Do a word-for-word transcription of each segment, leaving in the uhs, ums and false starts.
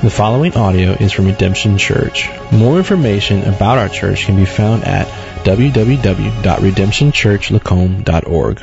The following audio is from Redemption Church. More information about our church can be found at w w w dot redemption church lacombe dot org.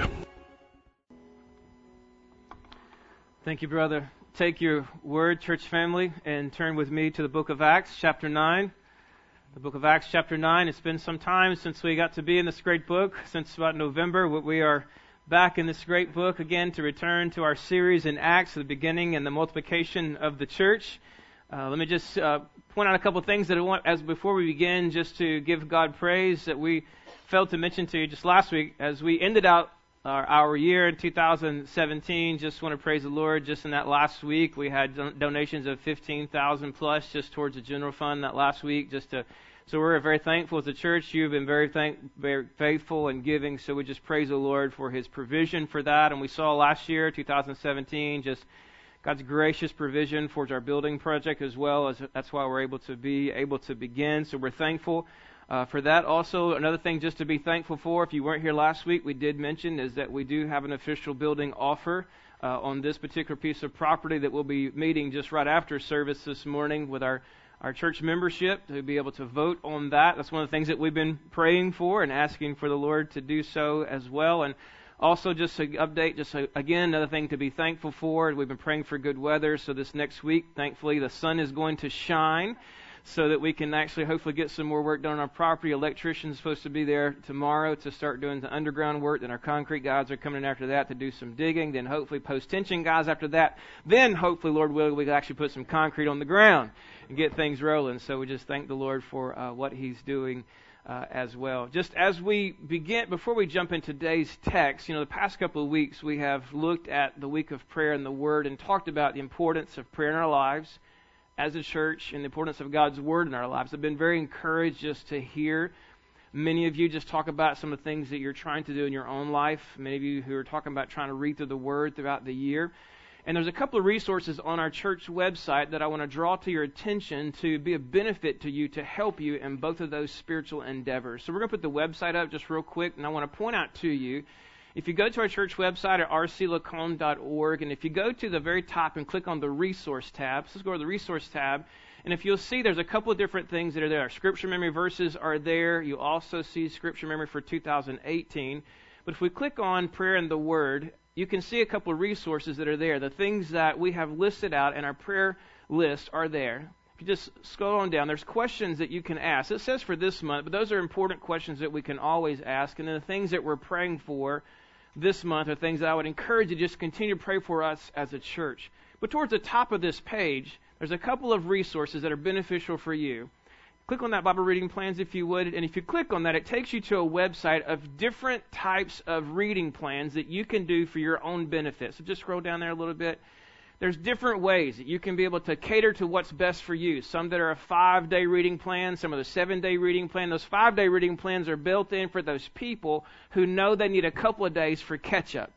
Thank you, brother. Take your word, church family, and turn with me to the book of Acts, chapter nine. The book of Acts, chapter nine. It's been some time since we got to be in this great book, since about November. We are back in this great book again to return to our series in Acts, the beginning and the multiplication of the church. Uh, let me just uh, point out a couple of things that I want, as before we begin, just to give God praise that we failed to mention to you just last week. As we ended out our, our year in two thousand seventeen, just want to praise the Lord. Just in that last week, we had don- donations of fifteen thousand plus just towards the general fund that last week. Just to, so we're very thankful as a church. You've been very thank, very faithful in giving. So we just praise the Lord for His provision for that. And we saw last year, two thousand seventeen, just God's gracious provision for our building project as well. As that's why we're able to be able to begin. So we're thankful uh, for that. Also, another thing just to be thankful for, if you weren't here last week, we did mention is that we do have an official building offer uh, on this particular piece of property that we'll be meeting just right after service this morning with our, our church membership to be able to vote on that. That's one of the things that we've been praying for and asking for the Lord to do so as well. And also, just to update, just a, again, another thing to be thankful for. We've been praying for good weather, so this next week, thankfully, the sun is going to shine so that we can actually hopefully get some more work done on our property. Electrician's supposed to be there tomorrow to start doing the underground work. Then our concrete guys are coming in after that to do some digging. Then hopefully post-tension guys after that. Then hopefully, Lord willing, we can actually put some concrete on the ground and get things rolling. So we just thank the Lord for uh, what He's doing Uh, as well. Just as we begin, before we jump into today's text, you know, the past couple of weeks we have looked at the week of prayer and the Word and talked about the importance of prayer in our lives as a church and the importance of God's Word in our lives. I've been very encouraged just to hear many of you just talk about some of the things that you're trying to do in your own life. Many of you who are talking about trying to read through the Word throughout the year. And there's a couple of resources on our church website that I want to draw to your attention to be a benefit to you, to help you in both of those spiritual endeavors. So we're going to put the website up just real quick, and I want to point out to you, if you go to our church website at r c lacombe dot org, and if you go to the very top and click on the resource tab, so let's go to the resource tab, and if you'll see there's a couple of different things that are there. Scripture memory verses are there. You also see scripture memory for two thousand eighteen. But if we click on prayer and the Word, you can see a couple of resources that are there. The things that we have listed out in our prayer list are there. If you just scroll on down, there's questions that you can ask. It says for this month, but those are important questions that we can always ask. And then the things that we're praying for this month are things that I would encourage you to just continue to pray for us as a church. But towards the top of this page, there's a couple of resources that are beneficial for you. Click on that Bible reading plans if you would, and if you click on that, it takes you to a website of different types of reading plans that you can do for your own benefit. So just scroll down there a little bit. There's different ways that you can be able to cater to what's best for you. Some that are a five-day reading plan, some of the seven-day reading plan. Those five-day reading plans are built in for those people who know they need a couple of days for catch-up.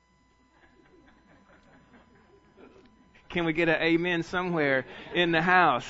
Can we get an amen somewhere in the house?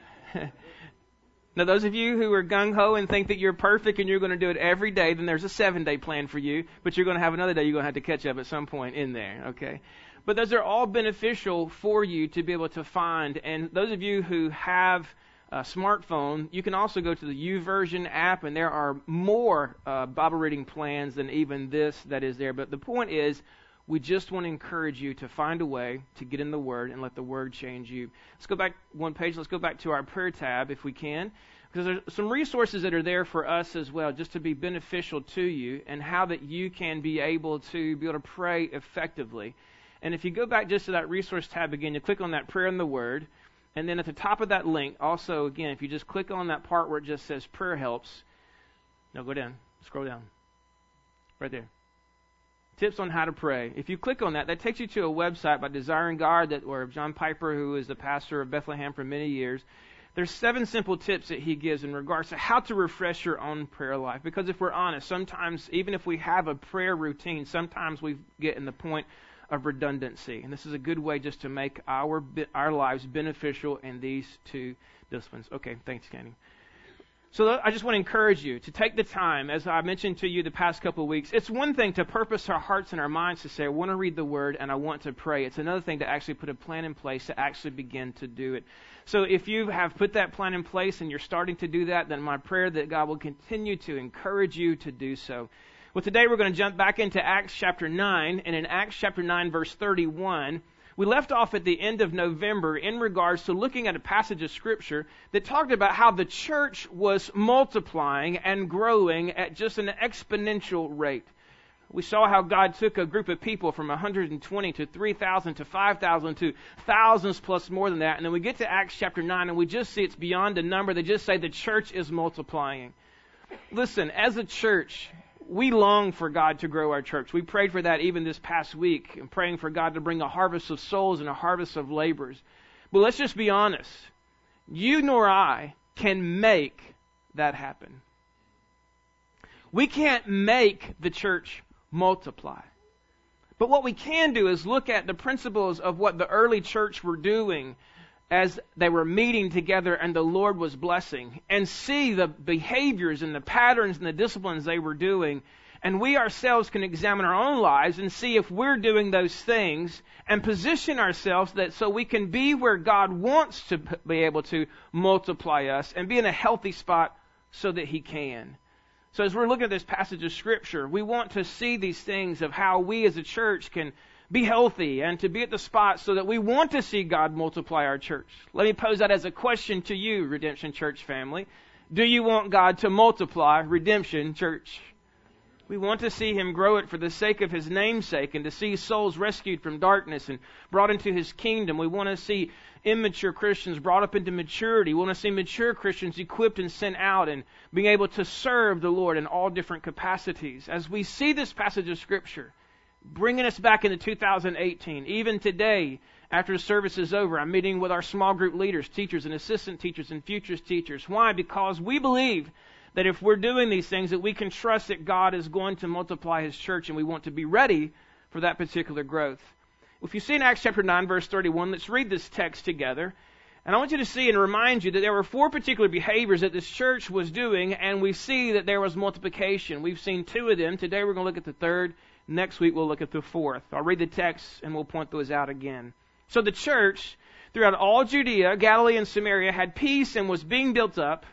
Now, those of you who are gung-ho and think that you're perfect and you're going to do it every day, then there's a seven-day plan for you, but you're going to have another day you're going to have to catch up at some point in there, okay? But those are all beneficial for you to be able to find. And those of you who have a smartphone, you can also go to the YouVersion app, and there are more uh, Bible reading plans than even this that is there. But the point is, we just want to encourage you to find a way to get in the Word and let the Word change you. Let's go back one page. Let's go back to our prayer tab if we can, because there's some resources that are there for us as well, just to be beneficial to you and how that you can be able to be able to pray effectively. And if you go back just to that resource tab again, you click on that prayer and the Word, and then at the top of that link, also again, if you just click on that part where it just says prayer helps, no, go down, scroll down, right there. Tips on how to pray. If you click on that, that takes you to a website by Desiring God, that where John Piper, who is the pastor of Bethlehem for many years, there's seven simple tips that he gives in regards to how to refresh your own prayer life. Because if we're honest, sometimes, even if we have a prayer routine, sometimes we get in the point of redundancy. And this is a good way just to make our our lives beneficial in these two disciplines. Okay, thanks, Kenny. So I just want to encourage you to take the time, as I mentioned to you the past couple of weeks. It's one thing to purpose our hearts and our minds to say, I want to read the Word and I want to pray. It's another thing to actually put a plan in place to actually begin to do it. So if you have put that plan in place and you're starting to do that, then my prayer that God will continue to encourage you to do so. Well, today we're going to jump back into Acts chapter nine, and in Acts chapter nine, verse thirty-one, we left off at the end of November in regards to looking at a passage of Scripture that talked about how the church was multiplying and growing at just an exponential rate. We saw how God took a group of people from one hundred twenty to three thousand to five thousand to thousands plus more than that. And then we get to Acts chapter nine and we just see it's beyond a number. They just say the church is multiplying. Listen, as a church, we long for God to grow our church. We prayed for that even this past week, and praying for God to bring a harvest of souls and a harvest of laborers. But let's just be honest. You nor I can make that happen. We can't make the church multiply. But what we can do is look at the principles of what the early church were doing as they were meeting together and the Lord was blessing, and see the behaviors and the patterns and the disciplines they were doing. And we ourselves can examine our own lives and see if we're doing those things and position ourselves that so we can be where God wants to be able to multiply us and be in a healthy spot so that He can. So as we're looking at this passage of Scripture, we want to see these things of how we as a church can be healthy and to be at the spot so that we want to see God multiply our church. Let me pose that as a question to you, Redemption Church family. Do you want God to multiply Redemption Church? We want to see Him grow it for the sake of His namesake and to see souls rescued from darkness and brought into His kingdom. We want to see immature Christians brought up into maturity. We want to see mature Christians equipped and sent out and being able to serve the Lord in all different capacities. As we see this passage of Scripture, bringing us back into two thousand eighteen. Even today, after the service is over, I'm meeting with our small group leaders, teachers and assistant teachers and futures teachers. Why? Because we believe that if we're doing these things, that we can trust that God is going to multiply His church, and we want to be ready for that particular growth. If you see in Acts chapter nine, verse thirty-one, let's read this text together. And I want you to see and remind you that there were four particular behaviors that this church was doing, and we see that there was multiplication. We've seen two of them. Today we're going to look at the third. Next week we'll look at the fourth. I'll read the text and we'll point those out again. So the church throughout all Judea, Galilee, and Samaria had peace and was being built up,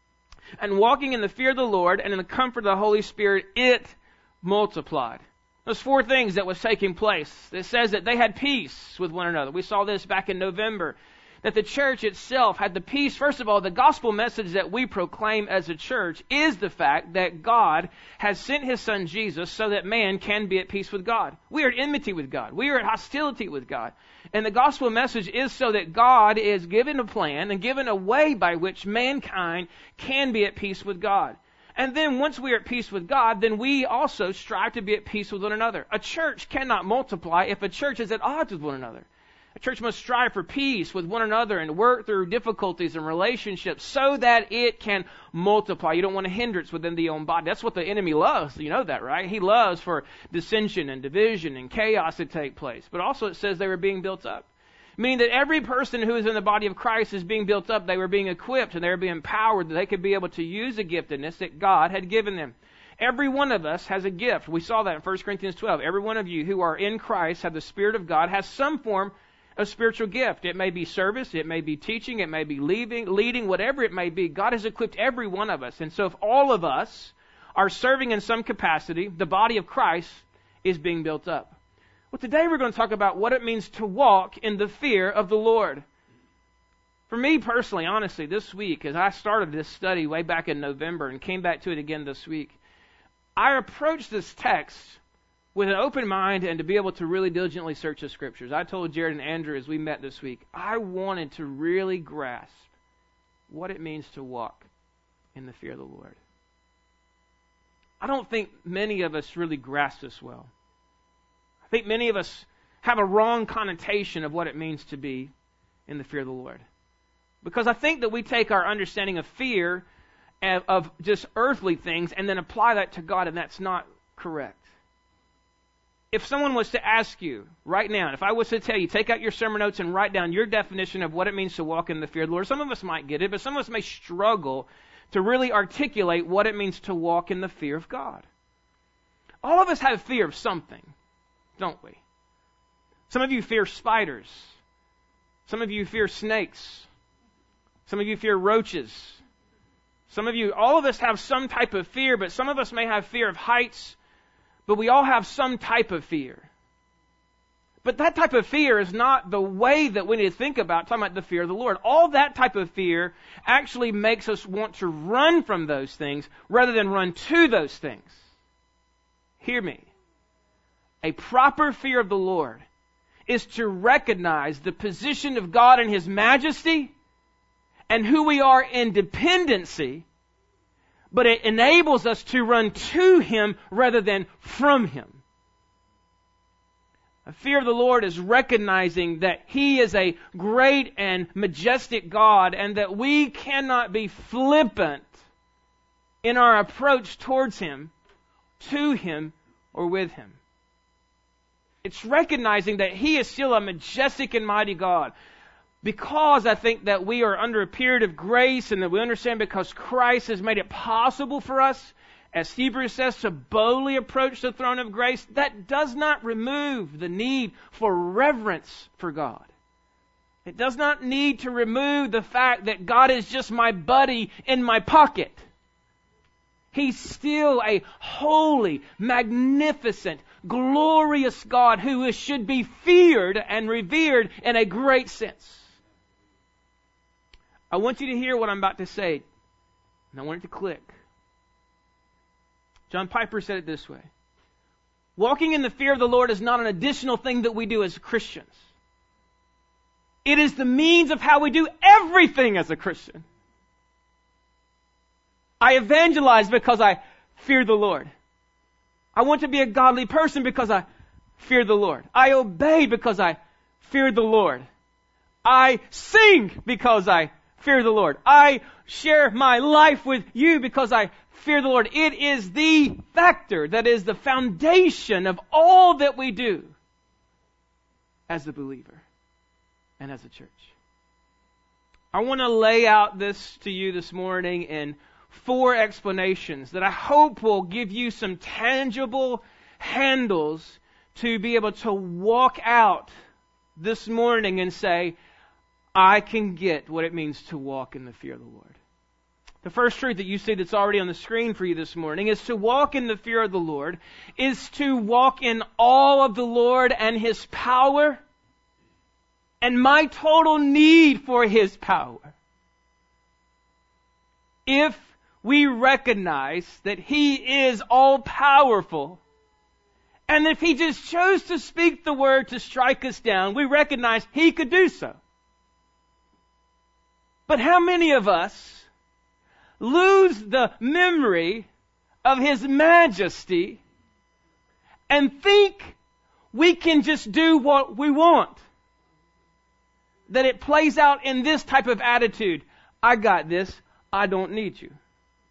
and walking in the fear of the Lord and in the comfort of the Holy Spirit, it multiplied. Those four things that was taking place. It says that they had peace with one another. We saw this back in November. That the church itself had the peace. First of all, the gospel message that we proclaim as a church is the fact that God has sent His Son Jesus so that man can be at peace with God. We are at enmity with God. We are at hostility with God. And the gospel message is so that God is given a plan and given a way by which mankind can be at peace with God. And then once we are at peace with God, then we also strive to be at peace with one another. A church cannot multiply if a church is at odds with one another. A church must strive for peace with one another and work through difficulties and relationships so that it can multiply. You don't want a hindrance within the own body. That's what the enemy loves. You know that, right? He loves for dissension and division and chaos to take place. But also it says they were being built up. Meaning that every person who is in the body of Christ is being built up. They were being equipped and they were being empowered that they could be able to use the giftedness that God had given them. Every one of us has a gift. We saw that in First Corinthians twelve. Every one of you who are in Christ, have the Spirit of God, has some form a spiritual gift. It may be service, it may be teaching, it may be leading, leading, whatever it may be. God has equipped every one of us. And so if all of us are serving in some capacity, the body of Christ is being built up. Well, today we're going to talk about what it means to walk in the fear of the Lord. For me personally, honestly, this week, as I started this study way back in November and came back to it again this week, I approached this text with an open mind and to be able to really diligently search the Scriptures. I told Jared and Andrew as we met this week, I wanted to really grasp what it means to walk in the fear of the Lord. I don't think many of us really grasp this well. I think many of us have a wrong connotation of what it means to be in the fear of the Lord. Because I think that we take our understanding of fear of just earthly things and then apply that to God, and that's not correct. If someone was to ask you right now, if I was to tell you, take out your sermon notes and write down your definition of what it means to walk in the fear of the Lord, some of us might get it, but some of us may struggle to really articulate what it means to walk in the fear of God. All of us have fear of something, don't we? Some of you fear spiders. Some of you fear snakes. Some of you fear roaches. Some of you, all of us have some type of fear, but some of us may have fear of heights, but we all have some type of fear. But that type of fear is not the way that we need to think about talking about the fear of the Lord. All that type of fear actually makes us want to run from those things rather than run to those things. Hear me. A proper fear of the Lord is to recognize the position of God in His majesty and who we are in dependency, but it enables us to run to Him rather than from Him. A fear of the Lord is recognizing that He is a great and majestic God and that we cannot be flippant in our approach towards Him, to Him, or with Him. It's recognizing that He is still a majestic and mighty God. Because I think that we are under a period of grace and that we understand because Christ has made it possible for us, as Hebrews says, to boldly approach the throne of grace, that does not remove the need for reverence for God. It does not need to remove the fact that God is just my buddy in my pocket. He's still a holy, magnificent, glorious God who should be feared and revered in a great sense. I want you to hear what I'm about to say, and I want it to click. John Piper said it this way. Walking in the fear of the Lord is not an additional thing that we do as Christians. It is the means of how we do everything as a Christian. I evangelize because I fear the Lord. I want to be a godly person because I fear the Lord. I obey because I fear the Lord. I sing because I fear the Lord. I share my life with you because I fear the Lord. It is the factor that is the foundation of all that we do as a believer and as a church. I want to lay out this to you this morning in four explanations that I hope will give you some tangible handles to be able to walk out this morning and say, I can get what it means to walk in the fear of the Lord. The first truth that you see that's already on the screen for you this morning is to walk in the fear of the Lord is to walk in awe of the Lord and His power and my total need for His power. If we recognize that He is all-powerful, and if He just chose to speak the word to strike us down, we recognize He could do so. But how many of us lose the memory of His majesty and think we can just do what we want? That it plays out in this type of attitude. I got this. I don't need you.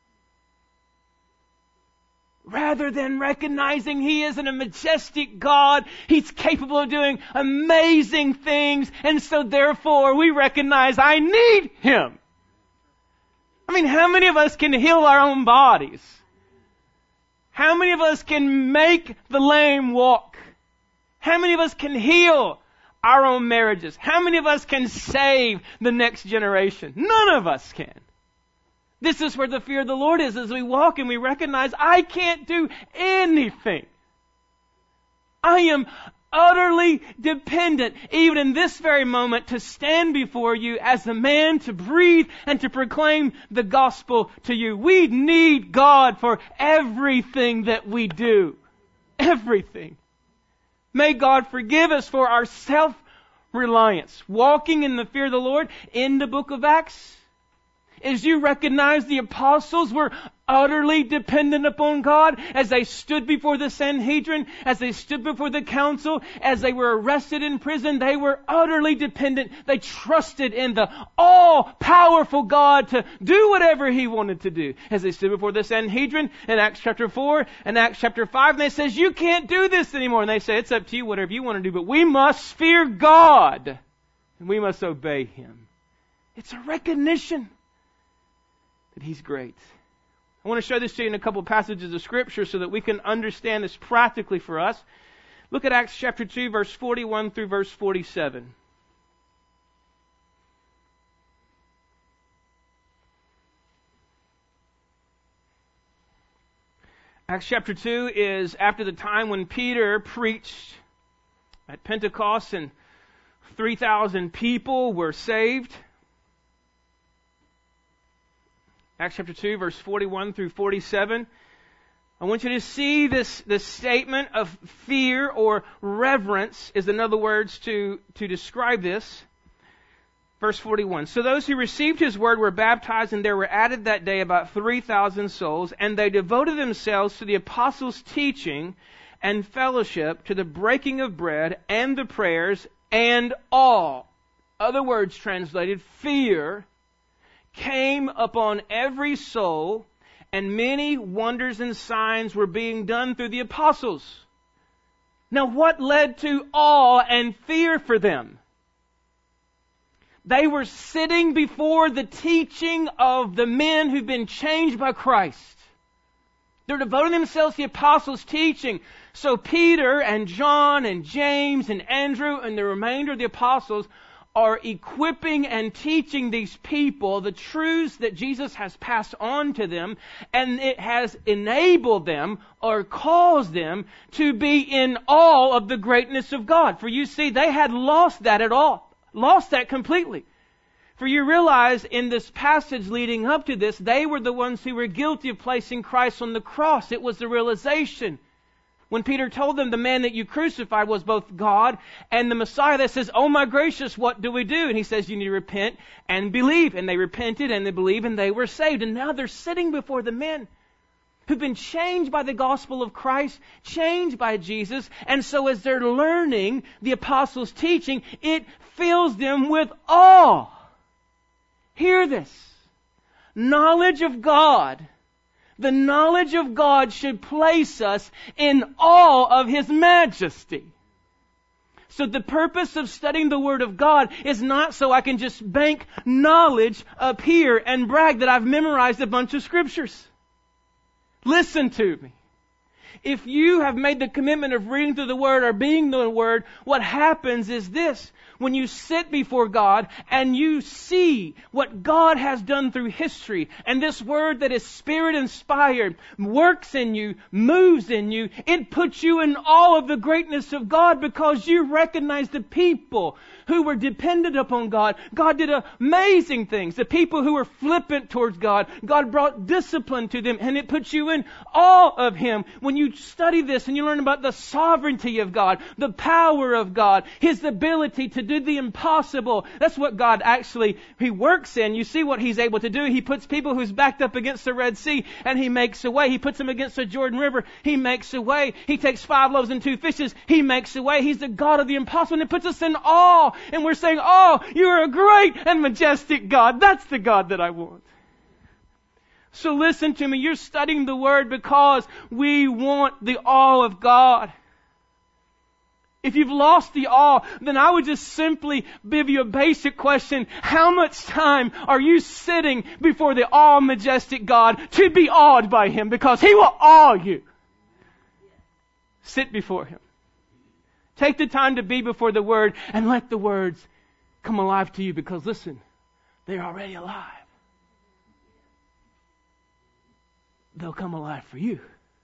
Rather than recognizing He is a majestic God, He's capable of doing amazing things, and so therefore we recognize I need Him. I mean, how many of us can heal our own bodies? How many of us can make the lame walk? How many of us can heal our own marriages? How many of us can save the next generation? None of us can. This is where the fear of the Lord is, as we walk and we recognize I can't do anything. I am utterly dependent, even in this very moment, to stand before you as a man to breathe and to proclaim the gospel to you. We need God for everything that we do. Everything. May God forgive us for our self-reliance. Walking in the fear of the Lord in the book of Acts, as you recognize the apostles were utterly dependent upon God as they stood before the Sanhedrin, as they stood before the council, as they were arrested in prison, they were utterly dependent. They trusted in the all-powerful God to do whatever He wanted to do. As they stood before the Sanhedrin in Acts chapter four and Acts chapter five, and they says, you can't do this anymore. And they say, it's up to you, whatever you want to do, but we must fear God and we must obey Him. It's a recognition that He's great. I want to show this to you in a couple of passages of Scripture so that we can understand this practically for us. Look at Acts chapter two, verse forty-one through verse forty-seven. Acts chapter two is after the time when Peter preached at Pentecost and three thousand people were saved. Acts chapter two, verse forty-one through forty-seven. I want you to see this, this statement of fear or reverence is another words to, to describe this. Verse forty-one. So those who received His word were baptized, and there were added that day about three thousand souls, and they devoted themselves to the apostles' teaching and fellowship, to the breaking of bread and the prayers, and awe. Other words translated, fear came upon every soul, and many wonders and signs were being done through the apostles. Now what led to awe and fear for them? They were sitting before the teaching of the men who've been changed by Christ. They're devoting themselves to the apostles' teaching. So Peter and John and James and Andrew and the remainder of the apostles are equipping and teaching these people the truths that Jesus has passed on to them, and it has enabled them or caused them to be in awe of the greatness of God. For you see, they had lost that at all. Lost that completely. For you realize in this passage leading up to this, they were the ones who were guilty of placing Christ on the cross. It was the realization. When Peter told them the man that you crucified was both God and the Messiah, that says, oh my gracious, what do we do? And he says, you need to repent and believe. And they repented and they believed and they were saved. And now they're sitting before the men who've been changed by the gospel of Christ, changed by Jesus. And so as they're learning the apostles' teaching, it fills them with awe. Hear this. Knowledge of God. The knowledge of God should place us in awe of His majesty. So the purpose of studying the Word of God is not so I can just bank knowledge up here and brag that I've memorized a bunch of scriptures. Listen to me. If you have made the commitment of reading through the Word or being the Word, what happens is this. When you sit before God and you see what God has done through history, and this Word that is Spirit inspired works in you, moves in you, it puts you in awe of the greatness of God because you recognize the people who were dependent upon God. God did amazing things. The people who were flippant towards God, God brought discipline to them, and it puts you in awe of Him. When you study this and you learn about the sovereignty of God, the power of God, His ability to do the impossible. That's what God actually, He works in. You see what He's able to do. He puts people who's backed up against the Red Sea and He makes a way. He puts them against the Jordan River. He makes a way. He takes five loaves and two fishes. He makes a way. He's the God of the impossible, and it puts us in awe. And we're saying, oh, you are a great and majestic God. That's the God that I want. So listen to me. You're studying the Word because we want the awe of God. If you've lost the awe, then I would just simply give you a basic question. How much time are you sitting before the awe majestic God to be awed by Him? Because He will awe you. Sit before Him. Take the time to be before the Word and let the words come alive to you, because listen, they're already alive. They'll come alive for you.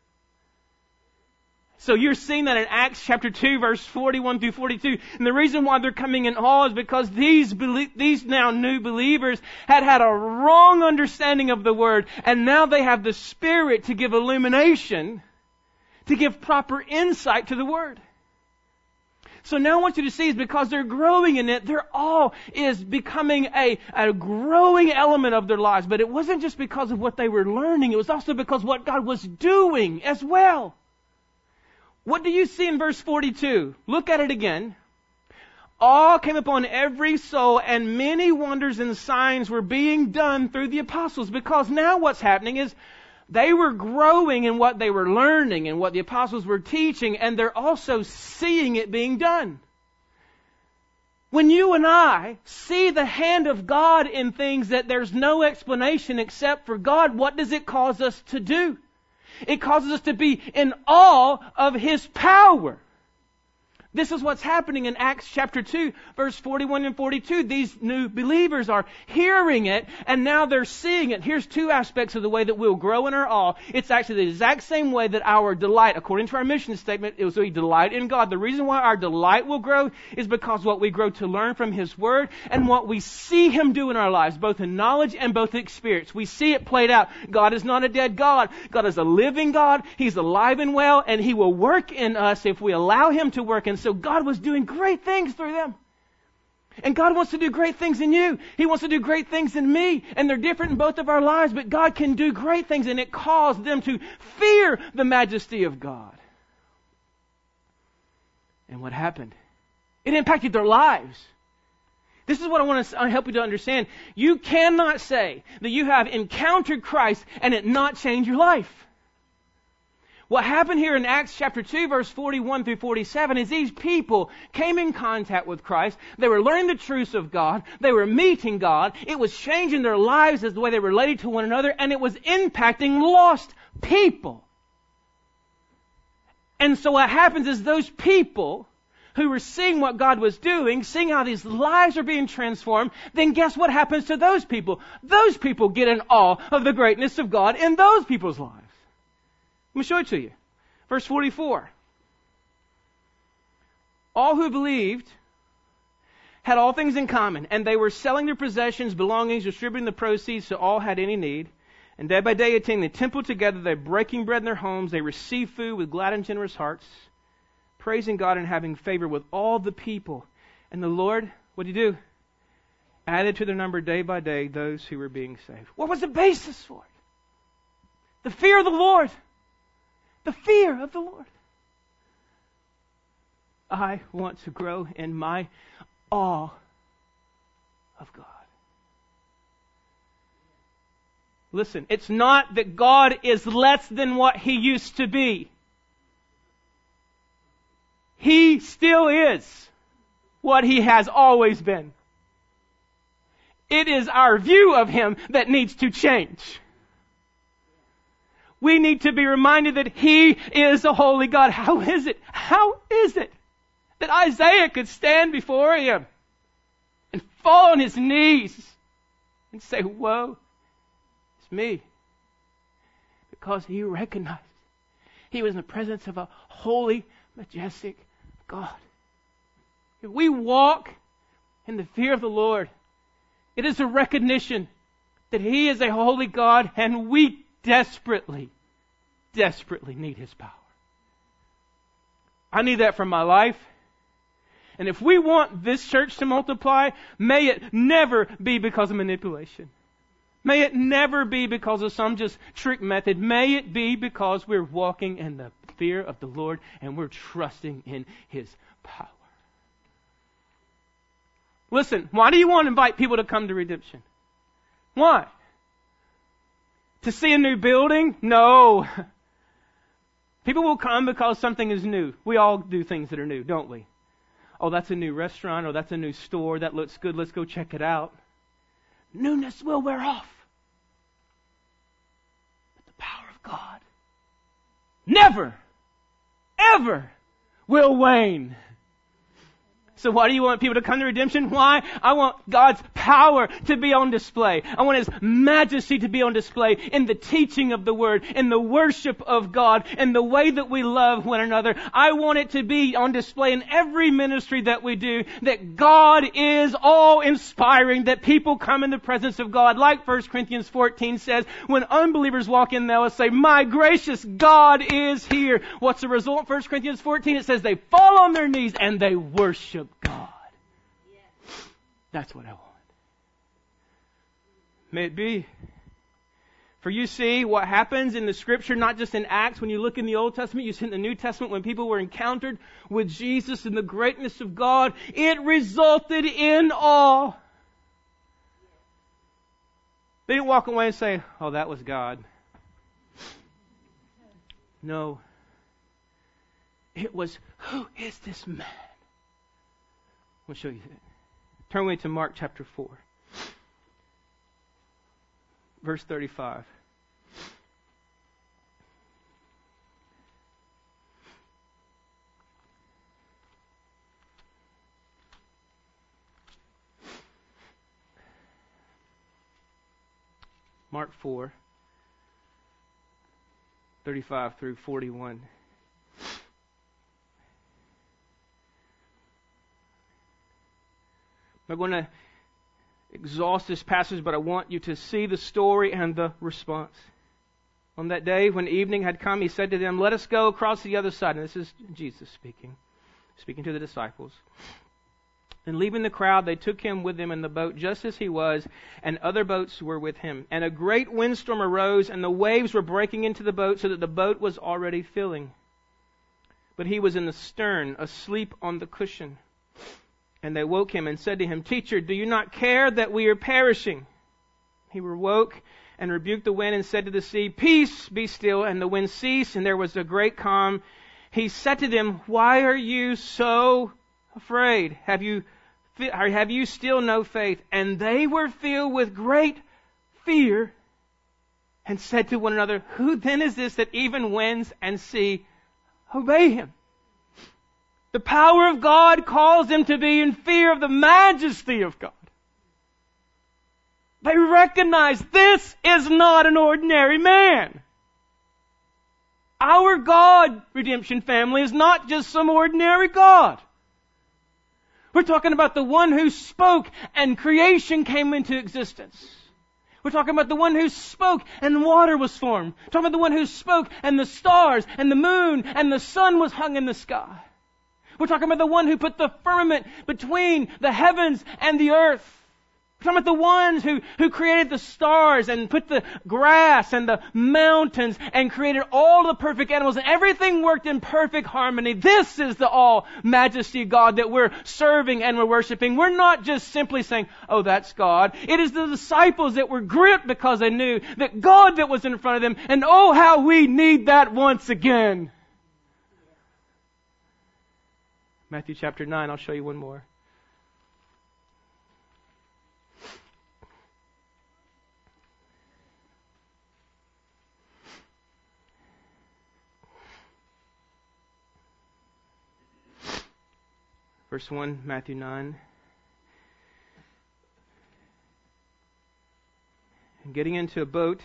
So you're seeing that in Acts chapter two, verse forty-one through forty-two. And the reason why they're coming in awe is because these belie- these now new believers had had a wrong understanding of the Word. And now they have the Spirit to give illumination, to give proper insight to the Word. So now I want you to see is because they're growing in it, their awe is becoming a, a growing element of their lives. But it wasn't just because of what they were learning. It was also because what God was doing as well. What do you see in verse forty-two? Look at it again. Awe came upon every soul, and many wonders and signs were being done through the apostles. Because now what's happening is they were growing in what they were learning and what the apostles were teaching, and they're also seeing it being done. When you and I see the hand of God in things that there's no explanation except for God, what does it cause us to do? It causes us to be in awe of His power. This is what's happening in Acts chapter two, verse forty-one and forty-two. These new believers are hearing it, and now they're seeing it. Here's two aspects of the way that we'll grow in our awe. It's actually the exact same way that our delight, according to our mission statement, is we delight in God. The reason why our delight will grow is because what we grow to learn from His Word and what we see Him do in our lives, both in knowledge and both in experience. We see it played out. God is not a dead God. God is a living God. He's alive and well, and He will work in us if we allow Him to work. And so God was doing great things through them. And God wants to do great things in you. He wants to do great things in me. And they're different in both of our lives, but God can do great things, and it caused them to fear the majesty of God. And what happened? It impacted their lives. This is what I want to help you to understand. You cannot say that you have encountered Christ and it not change your life. What happened here in Acts chapter two, verse forty-one through forty-seven is these people came in contact with Christ. They were learning the truths of God. They were meeting God. It was changing their lives as the way they related to one another, and it was impacting lost people. And so what happens is those people who were seeing what God was doing, seeing how these lives are being transformed, then guess what happens to those people? Those people get in awe of the greatness of God in those people's lives. Let me show it to you. Verse forty-four. All who believed had all things in common, and they were selling their possessions, belongings, distributing the proceeds to all had any need. And day by day attending the temple together, they breaking bread in their homes, they received food with glad and generous hearts, praising God and having favor with all the people. And the Lord, what did He do? Added to their number day by day those who were being saved. What was the basis for it? The fear of the Lord. The fear of the Lord. I want to grow in my awe of God. Listen, it's not that God is less than what He used to be. He still is what He has always been. It is our view of Him that needs to change. We need to be reminded that He is a holy God. How is it? How is it that Isaiah could stand before Him and fall on his knees and say, "Woe, it's me"? Because he recognized he was in the presence of a holy, majestic God. If we walk in the fear of the Lord, it is a recognition that He is a holy God, and we desperately, desperately need His power. I need that for my life. And if we want this church to multiply, may it never be because of manipulation. May it never be because of some just trick method. May it be because we're walking in the fear of the Lord and we're trusting in His power. Listen, why do you want to invite people to come to Redemption? Why? To see a new building? No. People will come because something is new. We all do things that are new, don't we? Oh, that's a new restaurant, or that's a new store. That looks good. Let's go check it out. Newness will wear off. But the power of God never, ever will wane. So why do you want people to come to Redemption? Why? I want God's power to be on display. I want His majesty to be on display in the teaching of the Word, in the worship of God, in the way that we love one another. I want it to be on display in every ministry that we do, that God is all-inspiring, that people come in the presence of God. Like First Corinthians fourteen says, when unbelievers walk in, they'll say, "My gracious God is here." What's the result? First Corinthians fourteen, it says they fall on their knees and they worship God. That's what I want. May it be. For you see what happens in the Scripture, not just in Acts. When you look in the Old Testament, you see in the New Testament, when people were encountered with Jesus and the greatness of God, it resulted in awe. They didn't walk away and say, "Oh, that was God." No. It was, "Who is this man?" I'll show you that. Turn with me to Mark chapter four. Verse thirty-five. Mark four, thirty-five through forty-one. I'm not going to exhaust this passage, but I want you to see the story and the response. On that day, when evening had come, he said to them, "Let us go across the other side." And this is Jesus speaking, speaking to the disciples. And leaving the crowd, they took him with them in the boat just as he was, and other boats were with him. And a great windstorm arose, and the waves were breaking into the boat, so that the boat was already filling. But he was in the stern, asleep on the cushion. And they woke him and said to him, "Teacher, do you not care that we are perishing?" He awoke and rebuked the wind and said to the sea, "Peace, be still." And the wind ceased, and there was a great calm. He said to them, "Why are you so afraid? Have you have you still no faith?" And they were filled with great fear and said to one another, "Who then is this that even winds and sea obey him?" The power of God calls them to be in fear of the majesty of God. They recognize this is not an ordinary man. Our God, Redemption family, is not just some ordinary God. We're talking about the one who spoke and creation came into existence. We're talking about the one who spoke and water was formed. We're talking about the one who spoke and the stars and the moon and the sun was hung in the sky. We're talking about the one who put the firmament between the heavens and the earth. We're talking about the ones who, who created the stars and put the grass and the mountains and created all the perfect animals, and everything worked in perfect harmony. This is the all majesty God that we're serving and we're worshiping. We're not just simply saying, "Oh, that's God." It is the disciples that were gripped because they knew that God that was in front of them, and oh, how we need that once again. Matthew chapter nine, I'll show you one more. Verse one, Matthew nine. And getting into a boat,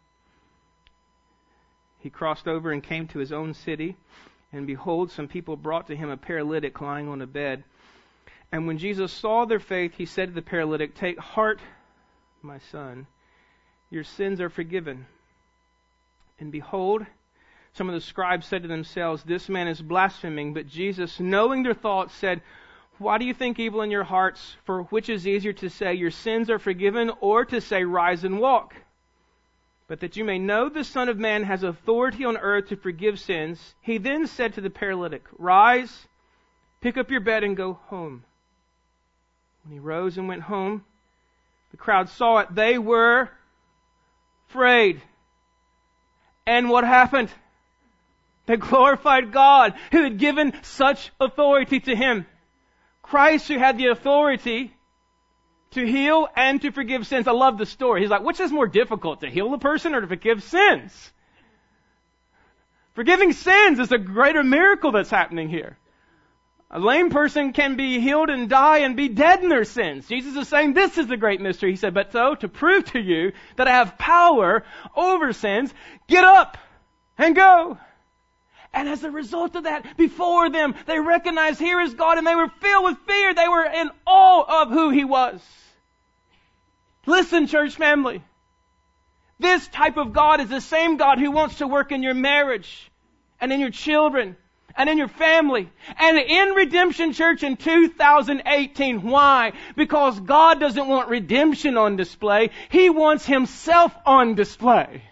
he crossed over and came to his own city. And behold, some people brought to him a paralytic lying on a bed. And when Jesus saw their faith, he said to the paralytic, "Take heart, my son, your sins are forgiven." And behold, some of the scribes said to themselves, "This man is blaspheming." But Jesus, knowing their thoughts, said, "Why do you think evil in your hearts? For which is easier to say, 'Your sins are forgiven,' or to say, 'Rise and walk'? But that you may know the Son of Man has authority on earth to forgive sins." He then said to the paralytic, "Rise, pick up your bed and go home." When he rose and went home, the crowd saw it. They were afraid. And what happened? They glorified God who had given such authority to him. Christ, who had the authority to heal and to forgive sins. I love the story. He's like, which is more difficult, to heal the person or to forgive sins? Forgiving sins is a greater miracle that's happening here. A lame person can be healed and die and be dead in their sins. Jesus is saying this is the great mystery. He said, but so, to prove to you that I have power over sins, get up and go. And as a result of that, before them, they recognized here is God, and they were filled with fear. They were in awe of who He was. Listen, church family. This type of God is the same God who wants to work in your marriage and in your children and in your family and in Redemption Church in two thousand eighteen. Why? Because God doesn't want redemption on display. He wants Himself on display.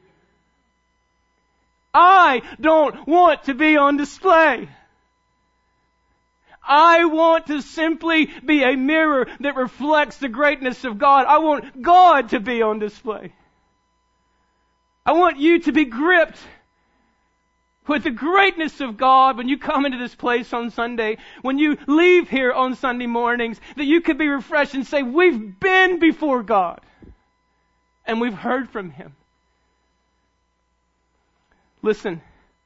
I don't want to be on display. I want to simply be a mirror that reflects the greatness of God. I want God to be on display. I want you to be gripped with the greatness of God when you come into this place on Sunday, when you leave here on Sunday mornings, that you could be refreshed and say, we've been before God and we've heard from Him. Listen,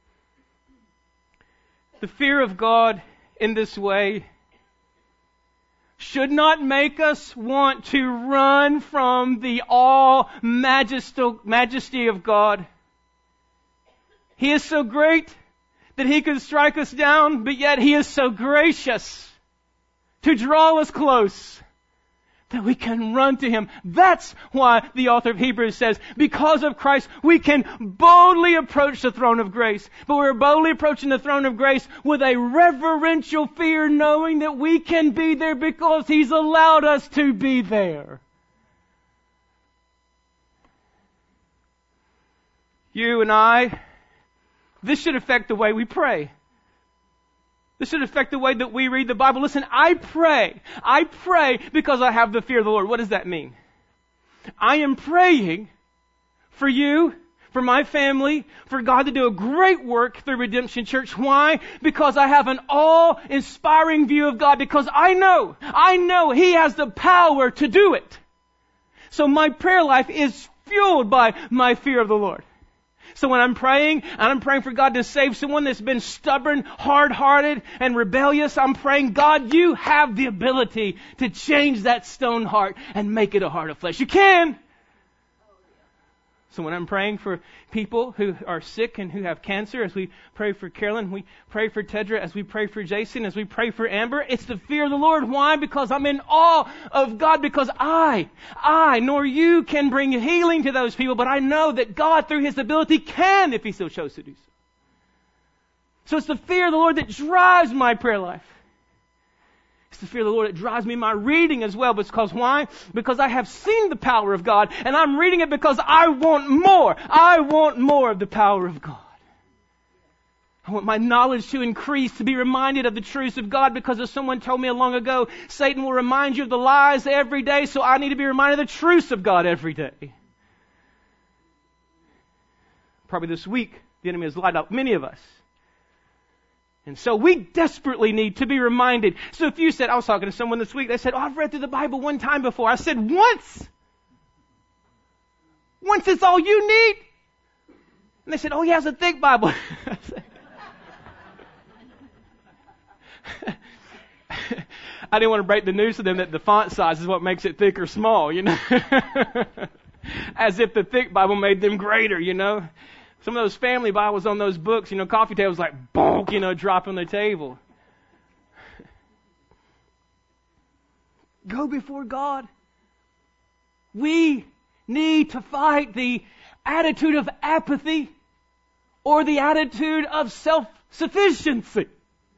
the fear of God in this way should not make us want to run from the all majesty of God. He is so great that He could strike us down, but yet He is so gracious to draw us close that we can run to Him. That's why the author of Hebrews says, because of Christ, we can boldly approach the throne of grace. But we're boldly approaching the throne of grace with a reverential fear, knowing that we can be there because He's allowed us to be there. You and I, this should affect the way we pray. This should affect the way that we read the Bible. Listen, I pray. I pray because I have the fear of the Lord. What does that mean? I am praying for you, for my family, for God to do a great work through Redemption Church. Why? Because I have an awe-inspiring view of God. Because I know, I know He has the power to do it. So my prayer life is fueled by my fear of the Lord. So when I'm praying, and I'm praying for God to save someone that's been stubborn, hard-hearted, and rebellious, I'm praying, God, You have the ability to change that stone heart and make it a heart of flesh. You can! So when I'm praying for people who are sick and who have cancer, as we pray for Carolyn, we pray for Tedra, as we pray for Jason, as we pray for Amber, it's the fear of the Lord. Why? Because I'm in awe of God, because I, I, nor you can bring healing to those people, but I know that God, through His ability, can if He so chose to do so. So it's the fear of the Lord that drives my prayer life. It's the fear of the Lord that drives me in my reading as well. Because why? Because I have seen the power of God, and I'm reading it because I want more. I want more of the power of God. I want my knowledge to increase, to be reminded of the truths of God, because as someone told me long ago, Satan will remind you of the lies every day, so I need to be reminded of the truths of God every day. Probably this week, the enemy has lied up many of us. And so we desperately need to be reminded. So if you said, I was talking to someone this week, they said, oh, I've read through the Bible one time before. I said, once? Once is all you need? And they said, oh, he has a thick Bible. I didn't want to break the news to them that the font size is what makes it thick or small, you know. As if the thick Bible made them greater, you know. Some of those family Bibles on those books, you know, coffee tables like bonk, you know, drop on the table. Go before God. We need to fight the attitude of apathy or the attitude of self-sufficiency.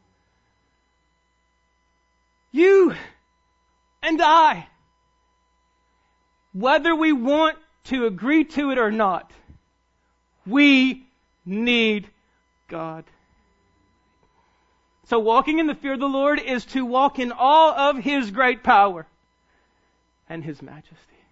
You and I, whether we want to agree to it or not, we need God. So walking in the fear of the Lord is to walk in awe of His great power and His majesty.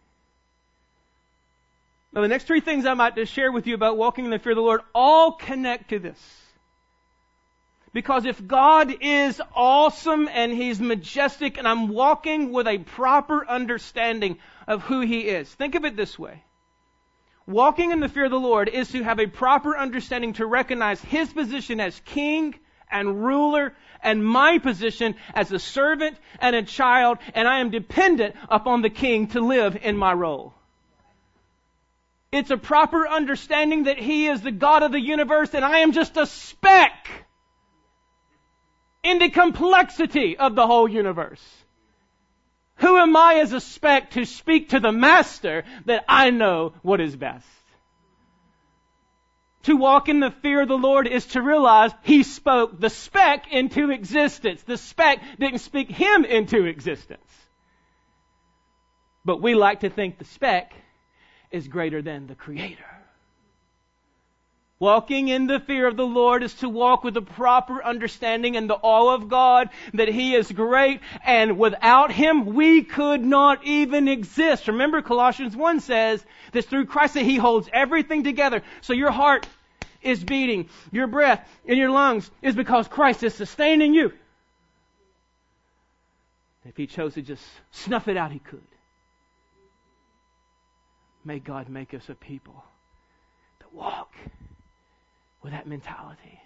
Now the next three things I'm about to share with you about walking in the fear of the Lord all connect to this. Because if God is awesome and He's majestic, and I'm walking with a proper understanding of who He is. Think of it this way. Walking in the fear of the Lord is to have a proper understanding to recognize His position as king and ruler and my position as a servant and a child, and I am dependent upon the king to live in my role. It's a proper understanding that He is the God of the universe and I am just a speck in the complexity of the whole universe. Who am I as a speck to speak to the Master that I know what is best? To walk in the fear of the Lord is to realize He spoke the speck into existence. The speck didn't speak Him into existence. But we like to think the speck is greater than the Creator. Walking in the fear of the Lord is to walk with a proper understanding and the awe of God, that He is great, and without Him we could not even exist. Remember, Colossians one says that through Christ that He holds everything together. So your heart is beating, your breath in your lungs is because Christ is sustaining you. If He chose to just snuff it out, He could. May God make us a people that walk with that mentality.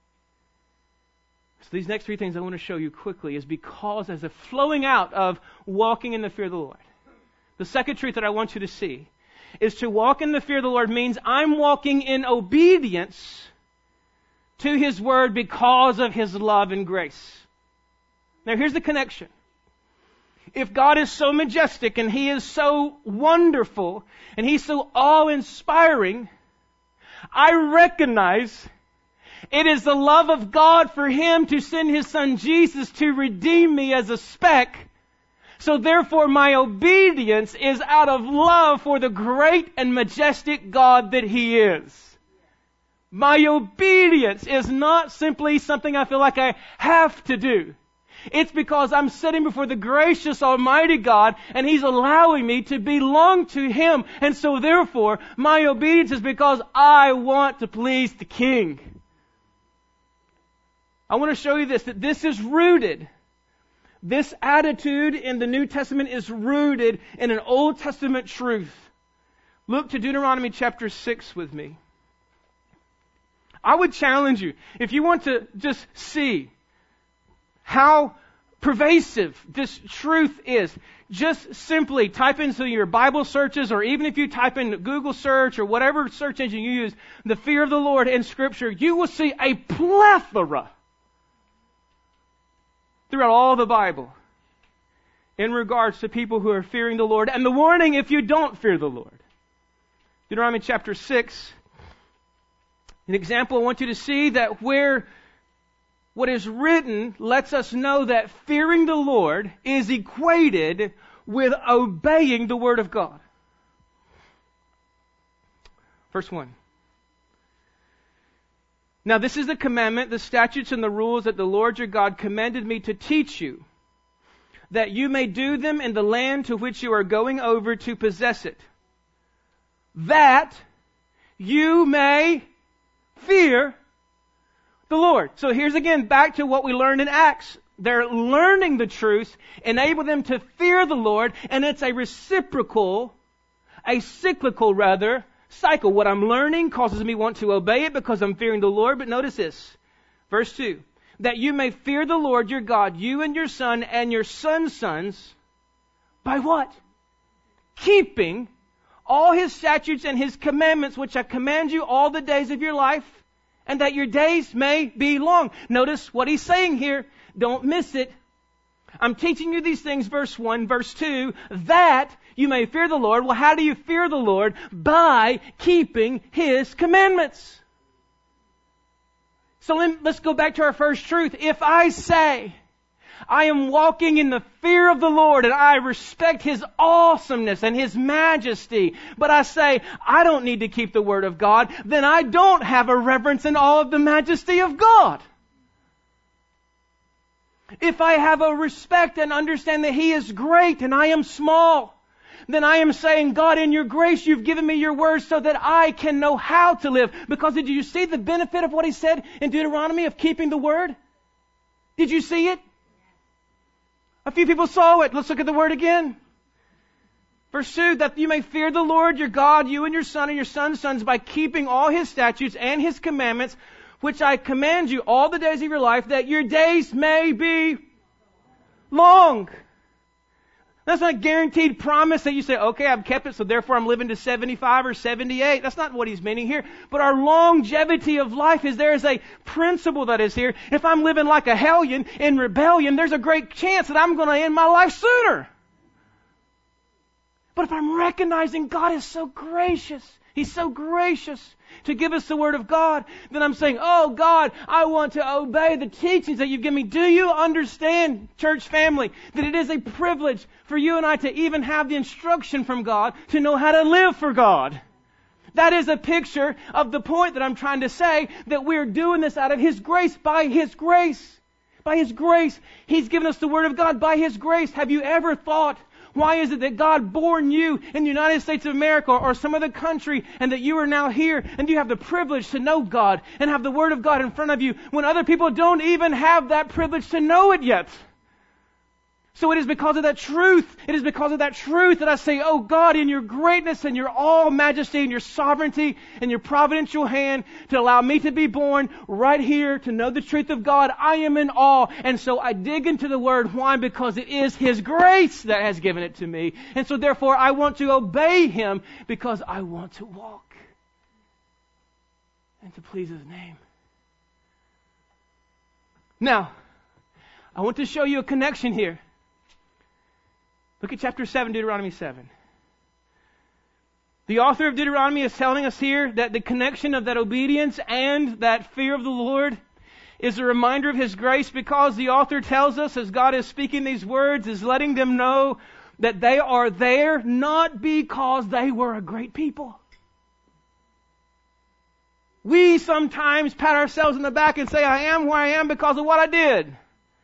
So these next three things I want to show you quickly is because as a flowing out of walking in the fear of the Lord. The second truth that I want you to see is to walk in the fear of the Lord means I'm walking in obedience to His Word because of His love and grace. Now here's the connection. If God is so majestic and He is so wonderful and He's so awe-inspiring, I recognize it is the love of God for Him to send His Son Jesus to redeem me as a speck. So therefore my obedience is out of love for the great and majestic God that He is. My obedience is not simply something I feel like I have to do. It's because I'm sitting before the gracious Almighty God and He's allowing me to belong to Him. And so therefore, my obedience is because I want to please the King. I want to show you this, that this is rooted. This attitude in the New Testament is rooted in an Old Testament truth. Look to Deuteronomy chapter six with me. I would challenge you, if you want to just see how pervasive this truth is, just simply type into your Bible searches, or even if you type in Google search or whatever search engine you use, the fear of the Lord in Scripture, you will see a plethora throughout all the Bible in regards to people who are fearing the Lord, and the warning if you don't fear the Lord. Deuteronomy chapter six, an example I want you to see that where what is written lets us know that fearing the Lord is equated with obeying the Word of God. Verse one. Now this is the commandment, the statutes and the rules that the Lord your God commanded me to teach you, that you may do them in the land to which you are going over to possess it, that you may fear the Lord. So here's again back to what we learned in Acts. They're learning the truth, enable them to fear the Lord, and it's a reciprocal, a cyclical rather, cycle. What I'm learning causes me want to obey it because I'm fearing the Lord. But notice this, verse two, that you may fear the Lord your God, you and your son and your son's sons, by what? Keeping all His statutes and His commandments, which I command you all the days of your life, and that your days may be long. Notice what He's saying here. Don't miss it. I'm teaching you these things, verse one, verse two, that you may fear the Lord. Well, how do you fear the Lord? By keeping His commandments. So let's go back to our first truth. If I say I am walking in the fear of the Lord and I respect His awesomeness and His majesty, but I say I don't need to keep the Word of God, then I don't have a reverence in awe of the majesty of God. If I have a respect and understand that He is great and I am small, then I am saying, God, in your grace, you've given me your word so that I can know how to live. Because did you see the benefit of what He said in Deuteronomy of keeping the word? Did you see it? A few people saw it. Let's look at the word again. Verse two, that you may fear the Lord your God, you and your son and your son's sons, by keeping all His statutes and His commandments, which I command you all the days of your life, that your days may be long. That's not a guaranteed promise that you say, okay, I've kept it, so therefore I'm living to seventy-five or seventy-eight. That's not what He's meaning here. But our longevity of life is there is a principle that is here. If I'm living like a hellion in rebellion, there's a great chance that I'm going to end my life sooner. But if I'm recognizing God is so gracious, He's so gracious to give us the Word of God, then I'm saying, oh God, I want to obey the teachings that you've given me. Do you understand, church family, that it is a privilege for you and I to even have the instruction from God to know how to live for God? That is a picture of the point that I'm trying to say, that we're doing this out of His grace, by His grace. By His grace. He's given us the Word of God by His grace. Have you ever thought Why is it that God born you in the United States of America or some other country and that you are now here and you have the privilege to know God and have the Word of God in front of you when other people don't even have that privilege to know it yet? So it is because of that truth, it is because of that truth that I say, oh God, in your greatness and your all majesty and your sovereignty and your providential hand to allow me to be born right here to know the truth of God, I am in awe. And so I dig into the Word. Why? Because it is His grace that has given it to me. And so therefore I want to obey Him because I want to walk and to please His name. Now, I want to show you a connection here. Look at chapter seven, Deuteronomy seven. The author of Deuteronomy is telling us here that the connection of that obedience and that fear of the Lord is a reminder of His grace, because the author tells us, as God is speaking these words, is letting them know that they are there not because they were a great people. We sometimes pat ourselves in the back and say, I am where I am because of what I did.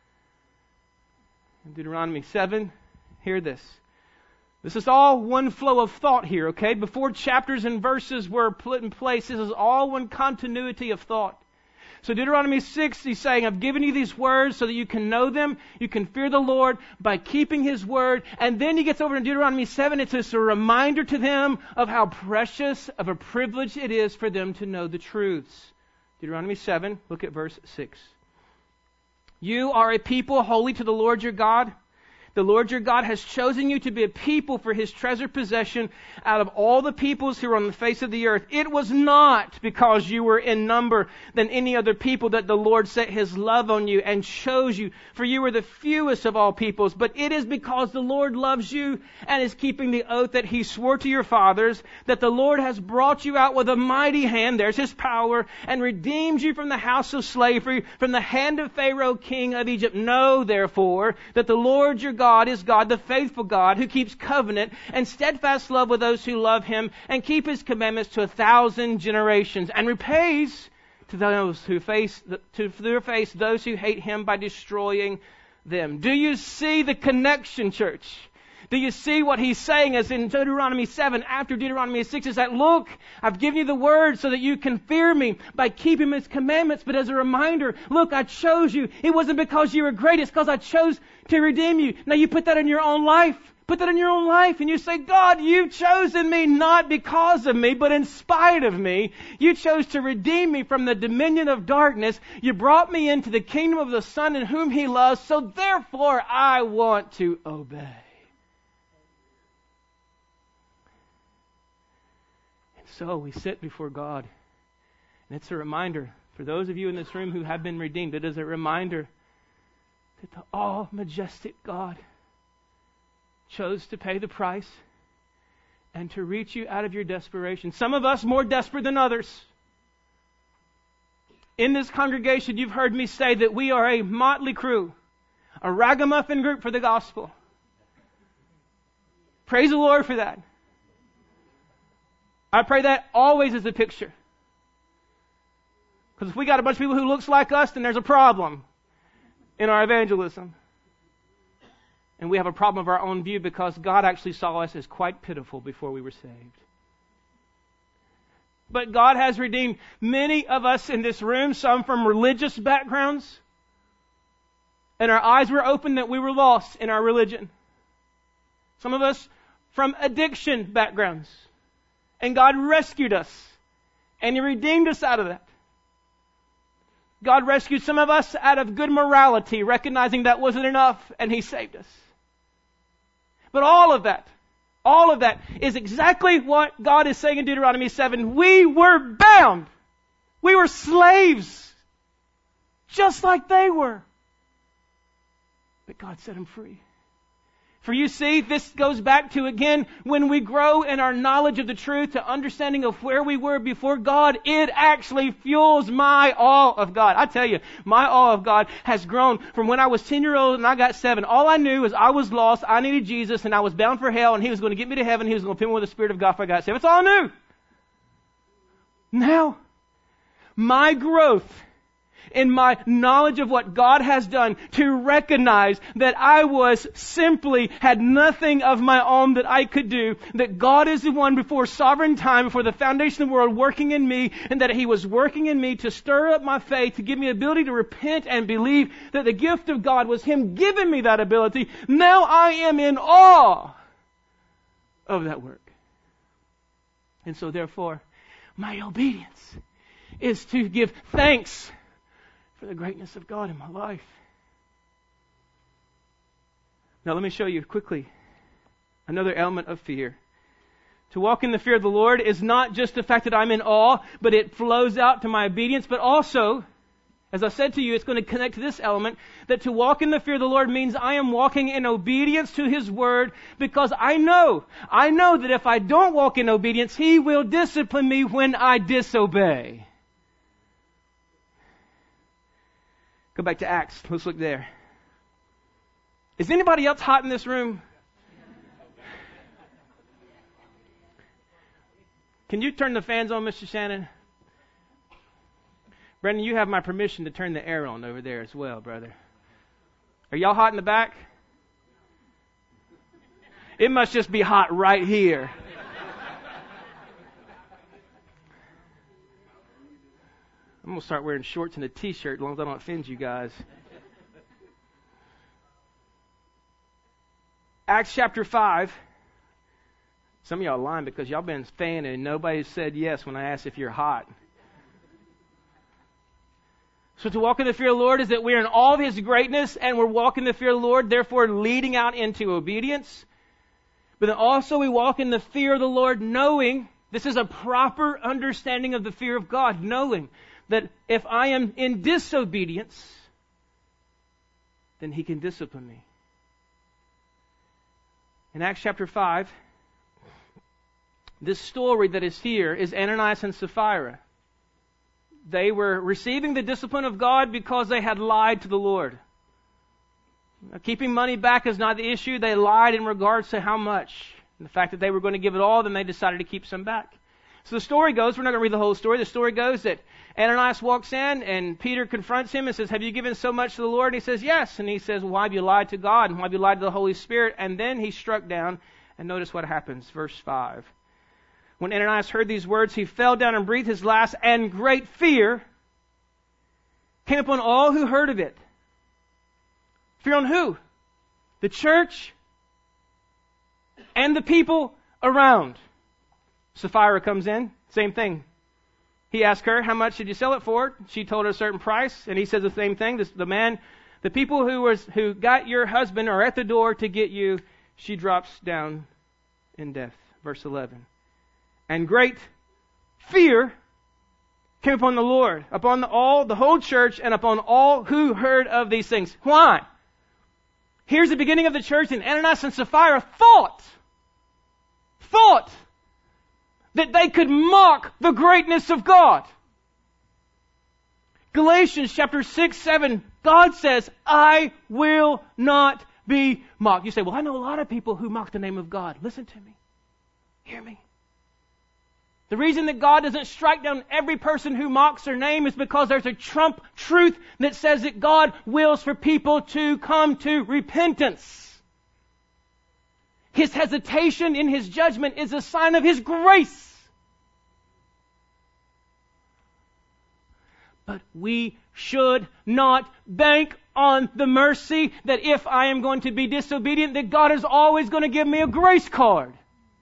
In Deuteronomy seven, hear this. This is all one flow of thought here, okay? Before chapters and verses were put in place, this is all one continuity of thought. So Deuteronomy six, he's saying, I've given you these words so that you can know them, you can fear the Lord by keeping His word. And then he gets over to Deuteronomy seven, it's just a reminder to them of how precious of a privilege it is for them to know the truths. Deuteronomy seven, look at verse six. You are a people holy to the Lord your God. The Lord your God has chosen you to be a people for His treasured possession out of all the peoples who are on the face of the earth. It was not because you were in number than any other people that the Lord set His love on you and chose you, for you were the fewest of all peoples. But it is because the Lord loves you and is keeping the oath that He swore to your fathers, that the Lord has brought you out with a mighty hand, there's His power, and redeemed you from the house of slavery, from the hand of Pharaoh, king of Egypt. Know, therefore, that the Lord your God is God, the faithful God, who keeps covenant and steadfast love with those who love Him and keep His commandments to a thousand generations, and repays to those who face to their face those who hate Him by destroying them. Do you see the connection, church? Do you see what he's saying as in Deuteronomy seven, after Deuteronomy six, is that, look, I've given you the word so that you can fear me by keeping His commandments. But as a reminder, look, I chose you. It wasn't because you were great. It's because I chose to redeem you. Now you put that in your own life. Put that in your own life and you say, God, you've chosen me not because of me, but in spite of me. You chose to redeem me from the dominion of darkness. You brought me into the kingdom of the Son in whom He loves. So therefore I want to obey. So we sit before God. And it's a reminder for those of you in this room who have been redeemed. It is a reminder that the all-majestic God chose to pay the price and to reach you out of your desperation. Some of us more desperate than others. In this congregation, you've heard me say that we are a motley crew, a ragamuffin group for the gospel. Praise the Lord for that. I pray that always as a picture. Because if we got a bunch of people who looks like us, then there's a problem in our evangelism. And we have a problem of our own view because God actually saw us as quite pitiful before we were saved. But God has redeemed many of us in this room, some from religious backgrounds. And our eyes were opened that we were lost in our religion. Some of us from addiction backgrounds. And God rescued us. And He redeemed us out of that. God rescued some of us out of good morality, recognizing that wasn't enough, and He saved us. But all of that, all of that is exactly what God is saying in Deuteronomy seven. We were bound. We were slaves. Just like they were. But God set them free. For you see, this goes back to, again, when we grow in our knowledge of the truth to understanding of where we were before God, it actually fuels my awe of God. I tell you, my awe of God has grown from when I was ten years old and I got seven. All I knew is I was lost, I needed Jesus, and I was bound for hell, and He was going to get me to heaven, He was going to fill me with the Spirit of God if I got saved. That's all I knew. Now, my growth in my knowledge of what God has done, to recognize that I was simply, had nothing of my own that I could do, that God is the one before sovereign time, before the foundation of the world, working in me, and that He was working in me to stir up my faith, to give me ability to repent and believe that the gift of God was Him giving me that ability. Now I am in awe of that work. And so therefore, my obedience is to give thanks for the greatness of God in my life. Now let me show you quickly another element of fear. To walk in the fear of the Lord is not just the fact that I'm in awe, but it flows out to my obedience, but also, as I said to you, it's going to connect to this element, that to walk in the fear of the Lord means I am walking in obedience to His Word, because I know, I know that if I don't walk in obedience, He will discipline me when I disobey. Go back to Acts. Let's look there. Is anybody else hot in this room? Can you turn the fans on, Mister Shannon? Brendan, you have my permission to turn the air on over there as well, brother. Are y'all hot in the back? It must just be hot right here. I'm going to start wearing shorts and a t-shirt as long as I don't offend you guys. Acts chapter five. Some of y'all are lying because y'all been fanning and nobody said yes when I asked if you're hot. So to walk in the fear of the Lord is that we're in all of His greatness and we're walking in the fear of the Lord, therefore leading out into obedience. But then also we walk in the fear of the Lord knowing, this is a proper understanding of the fear of God, knowing that if I am in disobedience, then He can discipline me. In Acts chapter five, this story that is here is Ananias and Sapphira. They were receiving the discipline of God because they had lied to the Lord. Now, keeping money back is not the issue. They lied in regards to how much. And the fact that they were going to give it all, then they decided to keep some back. So the story goes, we're not going to read the whole story. The story goes that Ananias walks in and Peter confronts him and says, have you given so much to the Lord? And he says, yes. And he says, well, why have you lied to God? And why have you lied to the Holy Spirit? And then he's struck down. And notice what happens. Verse five. When Ananias heard these words, he fell down and breathed his last, and great fear came upon all who heard of it. Fear on who? The church and the people around. Sapphira comes in, same thing. He asked her, how much did you sell it for? She told her a certain price, and he says the same thing. This, the man, the people who was who got your husband are at the door to get you. She drops down in death. Verse eleven. And great fear came upon the Lord, upon the, all, the whole church, and upon all who heard of these things. Why? Here's the beginning of the church, and Ananias and Sapphira thought, thought that they could mock the greatness of God. Galatians chapter six, seven, God says, I will not be mocked. You say, well, I know a lot of people who mock the name of God. Listen to me. Hear me. The reason that God doesn't strike down every person who mocks their name is because there's a trump truth that says that God wills for people to come to repentance. His hesitation in His judgment is a sign of His grace. But we should not bank on the mercy that if I am going to be disobedient, that God is always going to give me a grace card.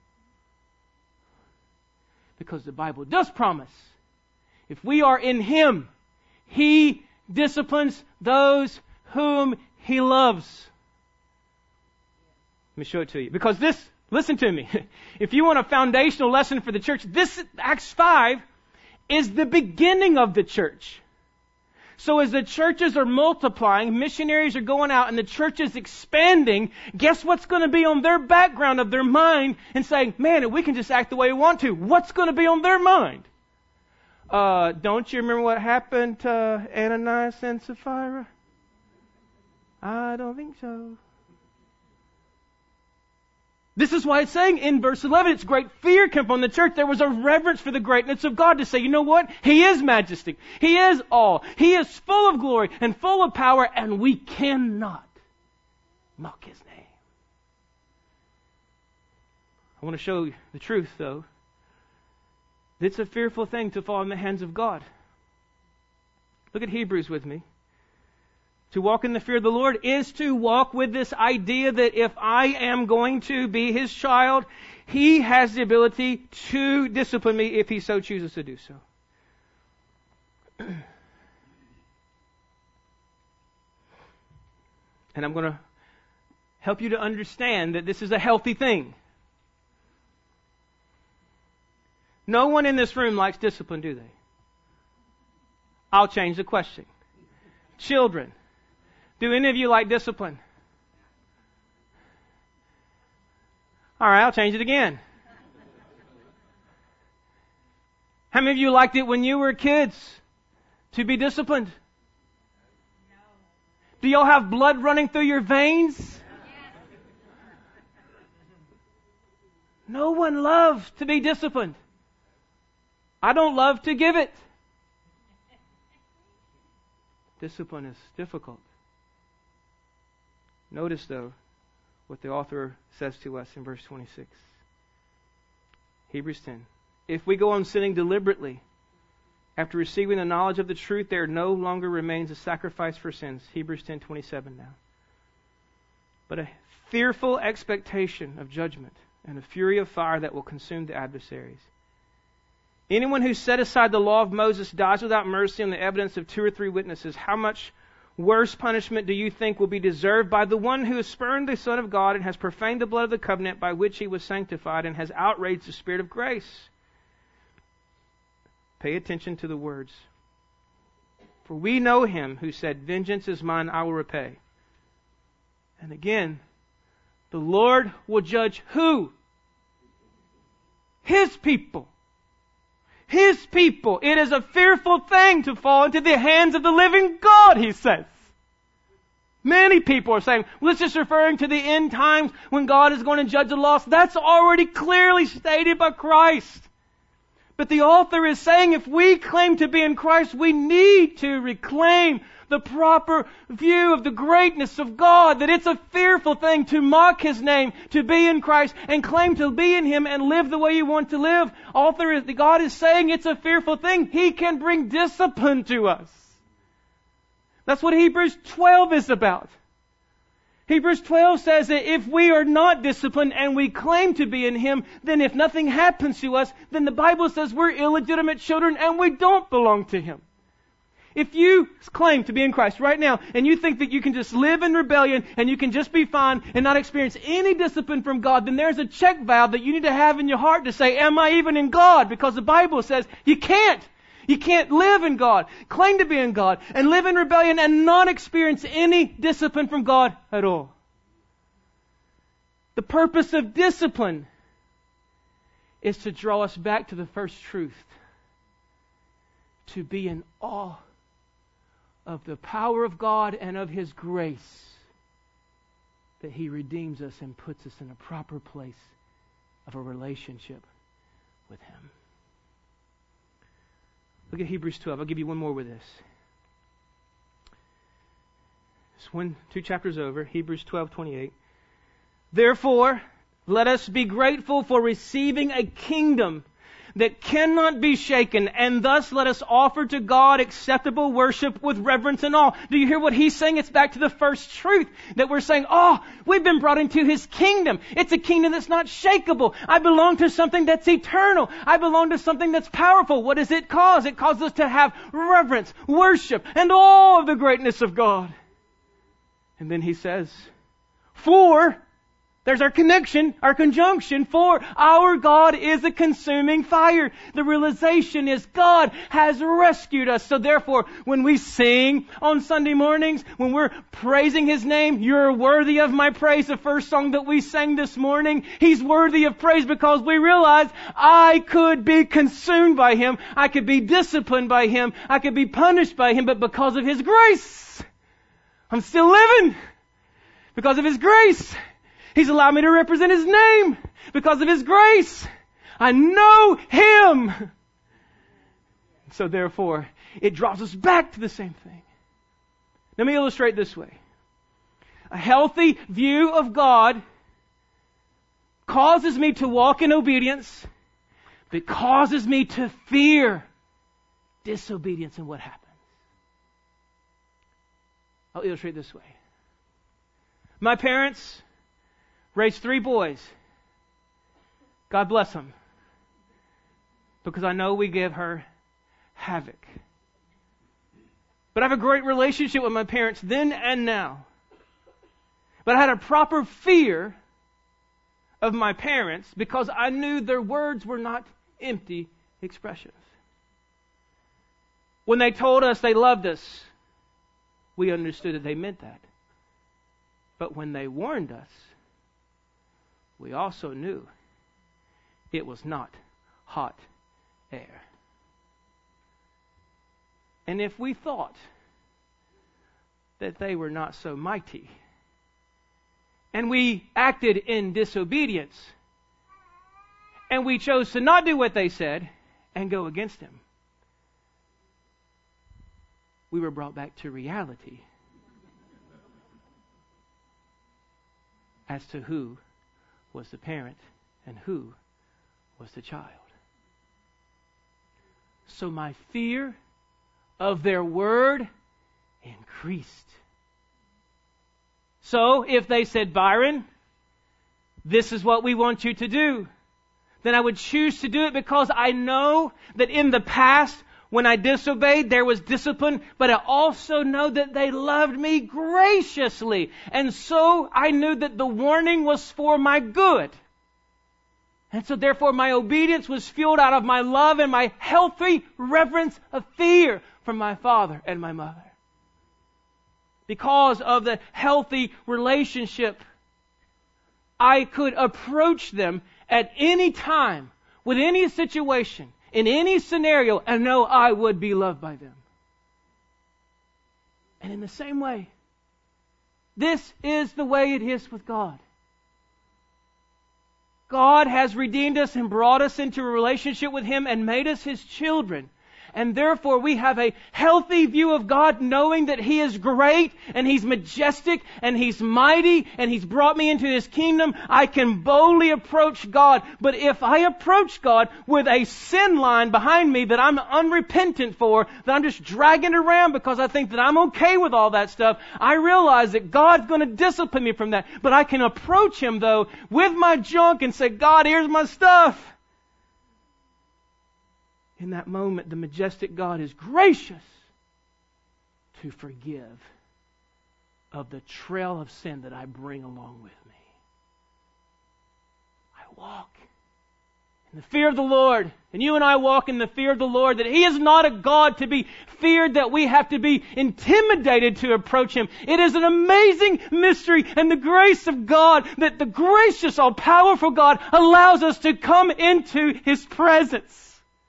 Because the Bible does promise, if we are in Him, He disciplines those whom He loves. Let me show it to you. Because this, listen to me, if you want a foundational lesson for the church, this Acts five is the beginning of the church. So as the churches are multiplying, missionaries are going out, and the church is expanding, guess what's going to be on their background of their mind and saying, man, if we can just act the way we want to, what's going to be on their mind? Uh, don't you remember what happened to Ananias and Sapphira? I don't think so. This is why it's saying in verse eleven, it's great fear came upon the church. There was a reverence for the greatness of God to say, you know what? He is majestic. He is all. He is full of glory and full of power, and we cannot mock His name. I want to show you the truth, though. It's a fearful thing to fall in the hands of God. Look at Hebrews with me. To walk in the fear of the Lord is to walk with this idea that if I am going to be His child, He has the ability to discipline me if He so chooses to do so. And I'm going to help you to understand that this is a healthy thing. No one in this room likes discipline, do they? I'll change the question. Children, do any of you like discipline? All right, I'll change it again. How many of you liked it when you were kids to be disciplined? No. Do y'all have blood running through your veins? Yes. No one loves to be disciplined. I don't love to give it. Discipline is difficult. Notice, though, what the author says to us in verse twenty-six. Hebrews ten. If we go on sinning deliberately, after receiving the knowledge of the truth, there no longer remains a sacrifice for sins. Hebrews ten twenty-seven now. But a fearful expectation of judgment and a fury of fire that will consume the adversaries. Anyone who set aside the law of Moses dies without mercy on the evidence of two or three witnesses. How much worse punishment do you think will be deserved by the one who has spurned the Son of God and has profaned the blood of the covenant by which He was sanctified and has outraged the Spirit of grace? Pay attention to the words. For we know Him who said, vengeance is mine, I will repay. And again, the Lord will judge who? His people. His people. It is a fearful thing to fall into the hands of the living God, he says. Many people are saying, well, it's just referring to the end times when God is going to judge the lost. That's already clearly stated by Christ. But the author is saying if we claim to be in Christ, we need to reclaim the proper view of the greatness of God, that it's a fearful thing to mock His name, to be in Christ and claim to be in Him and live the way you want to live. Author is, God is saying it's a fearful thing. He can bring discipline to us. That's what Hebrews twelve is about. Hebrews twelve says that if we are not disciplined and we claim to be in Him, then if nothing happens to us, then the Bible says we're illegitimate children and we don't belong to Him. If you claim to be in Christ right now and you think that you can just live in rebellion and you can just be fine and not experience any discipline from God, then there's a check valve that you need to have in your heart to say, am I even in God? Because the Bible says you can't. You can't live in God, claim to be in God, and live in rebellion and not experience any discipline from God at all. The purpose of discipline is to draw us back to the first truth. To be in awe of the power of God and of His grace, that He redeems us and puts us in a proper place of a relationship with Him. Look at Hebrews twelve. I'll give you one more with this. It's one, two chapters over. Hebrews twelve twenty-eight. Therefore, let us be grateful for receiving a kingdom that cannot be shaken, and thus let us offer to God acceptable worship with reverence and awe. Do you hear what he's saying? It's back to the first truth that we're saying, oh, we've been brought into His kingdom. It's a kingdom that's not shakeable. I belong to something that's eternal. I belong to something that's powerful. What does it cause? It causes us to have reverence, worship, and all of the greatness of God. And then he says, for... there's our connection, our conjunction, for our God is a consuming fire. The realization is God has rescued us. So therefore, when we sing on Sunday mornings, when we're praising His name, you're worthy of my praise. The first song that we sang this morning, He's worthy of praise because we realize I could be consumed by Him. I could be disciplined by Him. I could be punished by Him. But because of His grace, I'm still living. Because of His grace, He's allowed me to represent His name because of His grace. I know Him. So therefore, it draws us back to the same thing. Let me illustrate this way. A healthy view of God causes me to walk in obedience, but causes me to fear disobedience and what happens. I'll illustrate this way. My parents raised three boys. God bless them. Because I know we give her havoc. But I have a great relationship with my parents then and now. But I had a proper fear of my parents because I knew their words were not empty expressions. When they told us they loved us, we understood that they meant that. But when they warned us, we also knew it was not hot air. And if we thought that they were not so mighty, and we acted in disobedience, and we chose to not do what they said and go against them, we were brought back to reality as to who was the parent and who was the child. So my fear of their word increased. So if they said, Byron, this is what we want you to do, then I would choose to do it because I know that in the past, when I disobeyed, there was discipline, but I also know that they loved me graciously. And so I knew that the warning was for my good. And so therefore my obedience was fueled out of my love and my healthy reverence of fear for my father and my mother. Because of the healthy relationship, I could approach them at any time, with any situation, in any scenario, and know I would be loved by them. And in the same way, this is the way it is with God. God has redeemed us and brought us into a relationship with Him and made us His children. And therefore we have a healthy view of God, knowing that He is great and He's majestic and He's mighty and He's brought me into His kingdom. I can boldly approach God. But if I approach God with a sin line behind me that I'm unrepentant for, that I'm just dragging around because I think that I'm okay with all that stuff, I realize that God's going to discipline me from that. But I can approach Him though with my junk and say, God, here's my stuff. In that moment, the majestic God is gracious to forgive of the trail of sin that I bring along with me. I walk in the fear of the Lord. And you and I walk in the fear of the Lord, that He is not a God to be feared, that we have to be intimidated to approach Him. It is an amazing mystery and the grace of God that the gracious, all-powerful God allows us to come into His presence.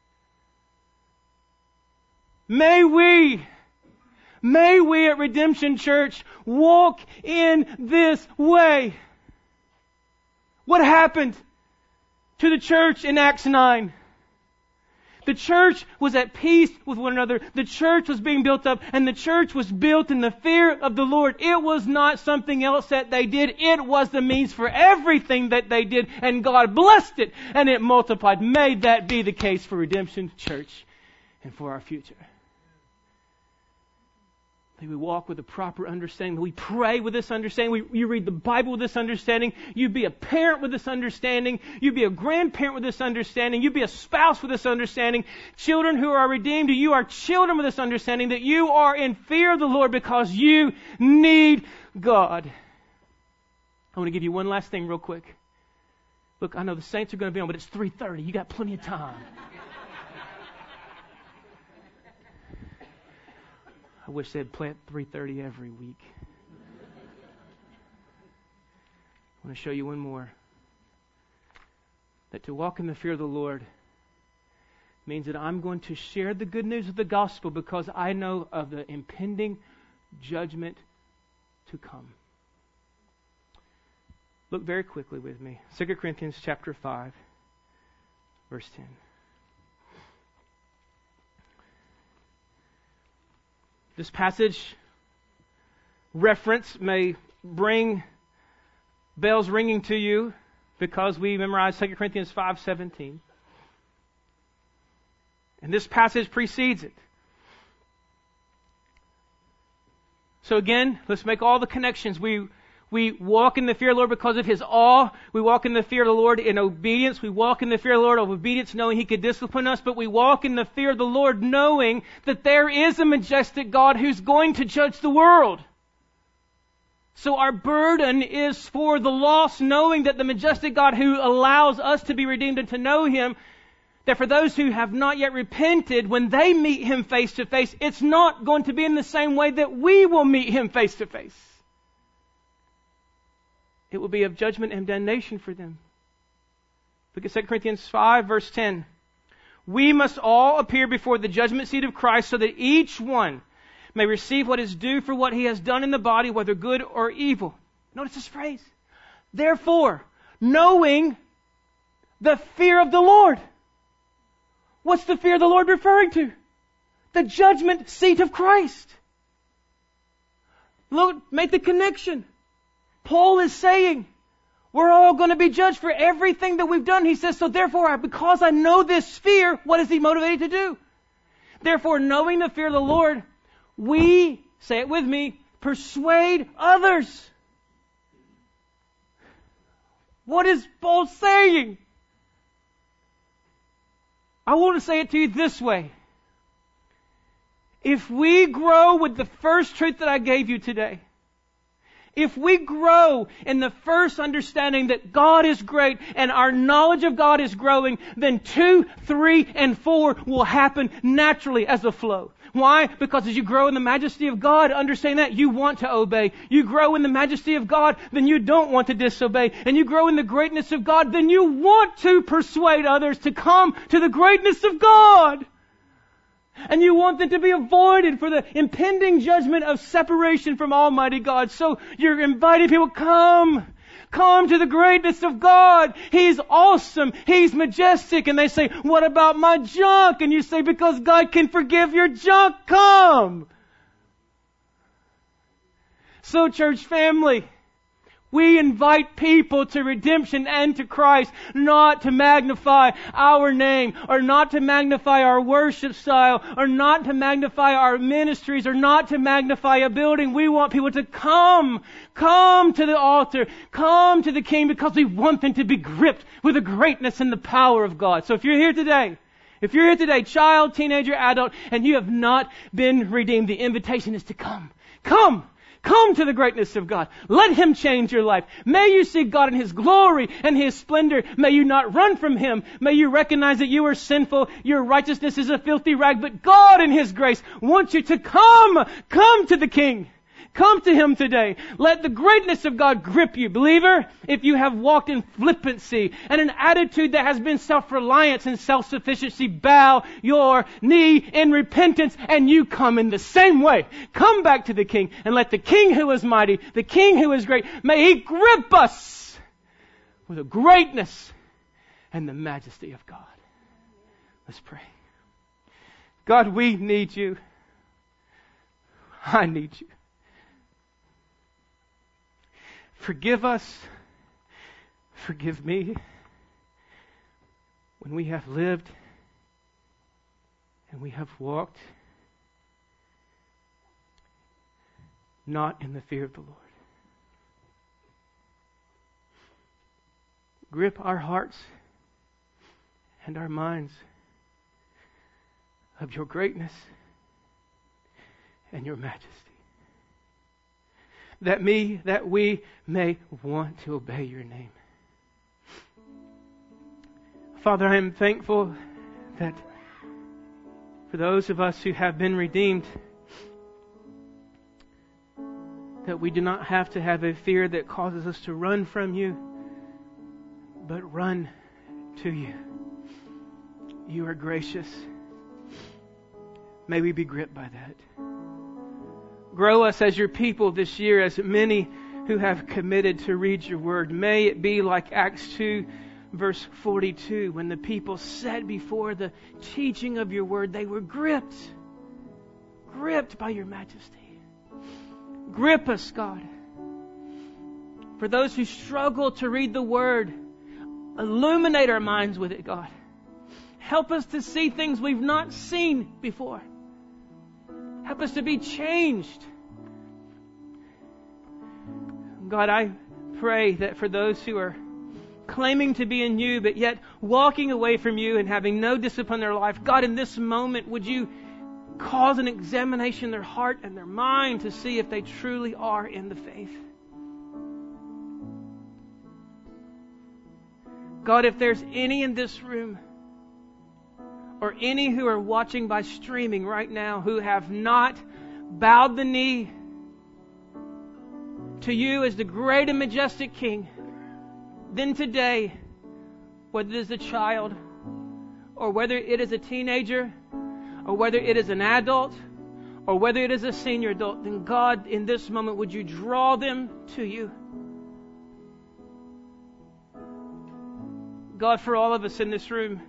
May we, may we at Redemption Church walk in this way. What happened to the church in Acts nine? The church was at peace with one another. The church was being built up, and the church was built in the fear of the Lord. It was not something else that they did. It was the means for everything that they did, and God blessed it, and it multiplied. May that be the case for Redemption Church and for our future. May we walk with a proper understanding. May we pray with this understanding. We, you read the Bible with this understanding. You be a parent with this understanding. You be a grandparent with this understanding. You be a spouse with this understanding. Children who are redeemed, you are children with this understanding that you are in fear of the Lord because you need God. I want to give you one last thing real quick. Look, I know the saints are going to be on, but it's three thirty. You got plenty of time. I wish they'd play at three thirty every week. I want to show you one more. That to walk in the fear of the Lord means that I'm going to share the good news of the gospel because I know of the impending judgment to come. Look very quickly with me. Second Corinthians chapter five, verse ten. This passage reference may bring bells ringing to you because we memorized Second Corinthians five seventeen. And this passage precedes it. So again, let's make all the connections. We we walk in the fear of the Lord because of His awe. We walk in the fear of the Lord in obedience. We walk in the fear of the Lord of obedience, knowing He could discipline us. But we walk in the fear of the Lord knowing that there is a majestic God who's going to judge the world. So our burden is for the lost, knowing that the majestic God who allows us to be redeemed and to know Him, that for those who have not yet repented, when they meet Him face to face, it's not going to be in the same way that we will meet Him face to face. It will be of judgment and damnation for them. Look at Second Corinthians five, verse ten. We must all appear before the judgment seat of Christ so that each one may receive what is due for what he has done in the body, whether good or evil. Notice this phrase. Therefore, knowing the fear of the Lord. What's the fear of the Lord referring to? The judgment seat of Christ. Look, make the connection. Paul is saying, we're all going to be judged for everything that we've done. He says, so therefore, because I know this fear, what is he motivated to do? Therefore, knowing the fear of the Lord, we, say it with me, persuade others. What is Paul saying? I want to say it to you this way. If we grow with the first truth that I gave you today, if we grow in the first understanding that God is great and our knowledge of God is growing, then two, three, and four will happen naturally as a flow. Why? Because as you grow in the majesty of God, understand that you want to obey. You grow in the majesty of God, then you don't want to disobey. And you grow in the greatness of God, then you want to persuade others to come to the greatness of God. And you want them to be avoided for the impending judgment of separation from Almighty God. So you're inviting people, come, come to the greatness of God. He's awesome. He's majestic. And they say, what about my junk? And you say, because God can forgive your junk, come. So church family, we invite people to redemption and to Christ, not to magnify our name, or not to magnify our worship style, or not to magnify our ministries, or not to magnify a building. We want people to come, come to the altar, come to the King, because we want them to be gripped with the greatness and the power of God. So if you're here today, if you're here today, child, teenager, adult, and you have not been redeemed, the invitation is to come. Come! Come to the greatness of God. Let Him change your life. May you see God in His glory and His splendor. May you not run from Him. May you recognize that you are sinful. Your righteousness is a filthy rag. But God in His grace wants you to come. Come to the King. Come to Him today. Let the greatness of God grip you. Believer, if you have walked in flippancy and an attitude that has been self-reliance and self-sufficiency, bow your knee in repentance and you come in the same way. Come back to the King and let the King who is mighty, the King who is great, may He grip us with the greatness and the majesty of God. Let's pray. God, we need You. I need You. Forgive us, forgive me, when we have lived and we have walked not in the fear of the Lord. Grip our hearts and our minds of Your greatness and Your majesty. That me, that we may want to obey Your name. Father, I am thankful that for those of us who have been redeemed, that we do not have to have a fear that causes us to run from You, but run to You. You are gracious. May we be gripped by that. Grow us as Your people this year, as many who have committed to read your word. May it be like Acts two, verse forty-two, when the people sat before the teaching of your word, they were gripped, gripped by your majesty. Grip us, God. For those who struggle to read the word, illuminate our minds with it, God. Help us to see things we've not seen before. Help us to be changed. God, I pray that for those who are claiming to be in you, but yet walking away from you and having no discipline in their life, God, in this moment, would you cause an examination in their heart and their mind to see if they truly are in the faith? God, if there's any in this room or any who are watching by streaming right now who have not bowed the knee to you as the great and majestic King, then today, whether it is a child or whether it is a teenager or whether it is an adult or whether it is a senior adult, then God, in this moment, would you draw them to you? God, for all of us in this room,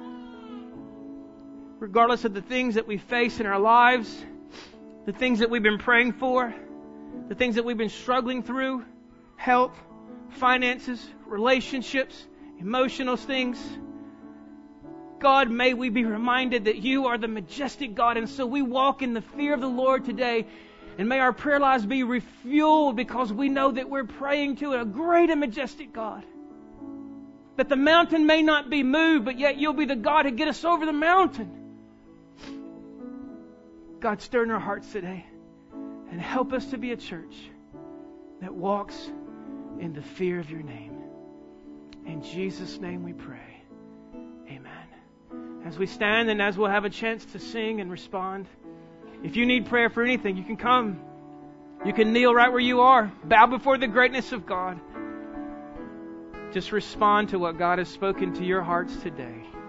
regardless of the things that we face in our lives, the things that we've been praying for, the things that we've been struggling through, health, finances, relationships, emotional things, God, may we be reminded that you are the majestic God, and so we walk in the fear of the Lord today, and may our prayer lives be refueled because we know that we're praying to a great and majestic God. That the mountain may not be moved, but yet you'll be the God who get us over the mountain. God, stir in our hearts today and help us to be a church that walks in the fear of your name. In Jesus' name we pray. Amen. As we stand and as we'll have a chance to sing and respond, if you need prayer for anything, you can come. You can kneel right where you are. Bow before the greatness of God. Just respond to what God has spoken to your hearts today.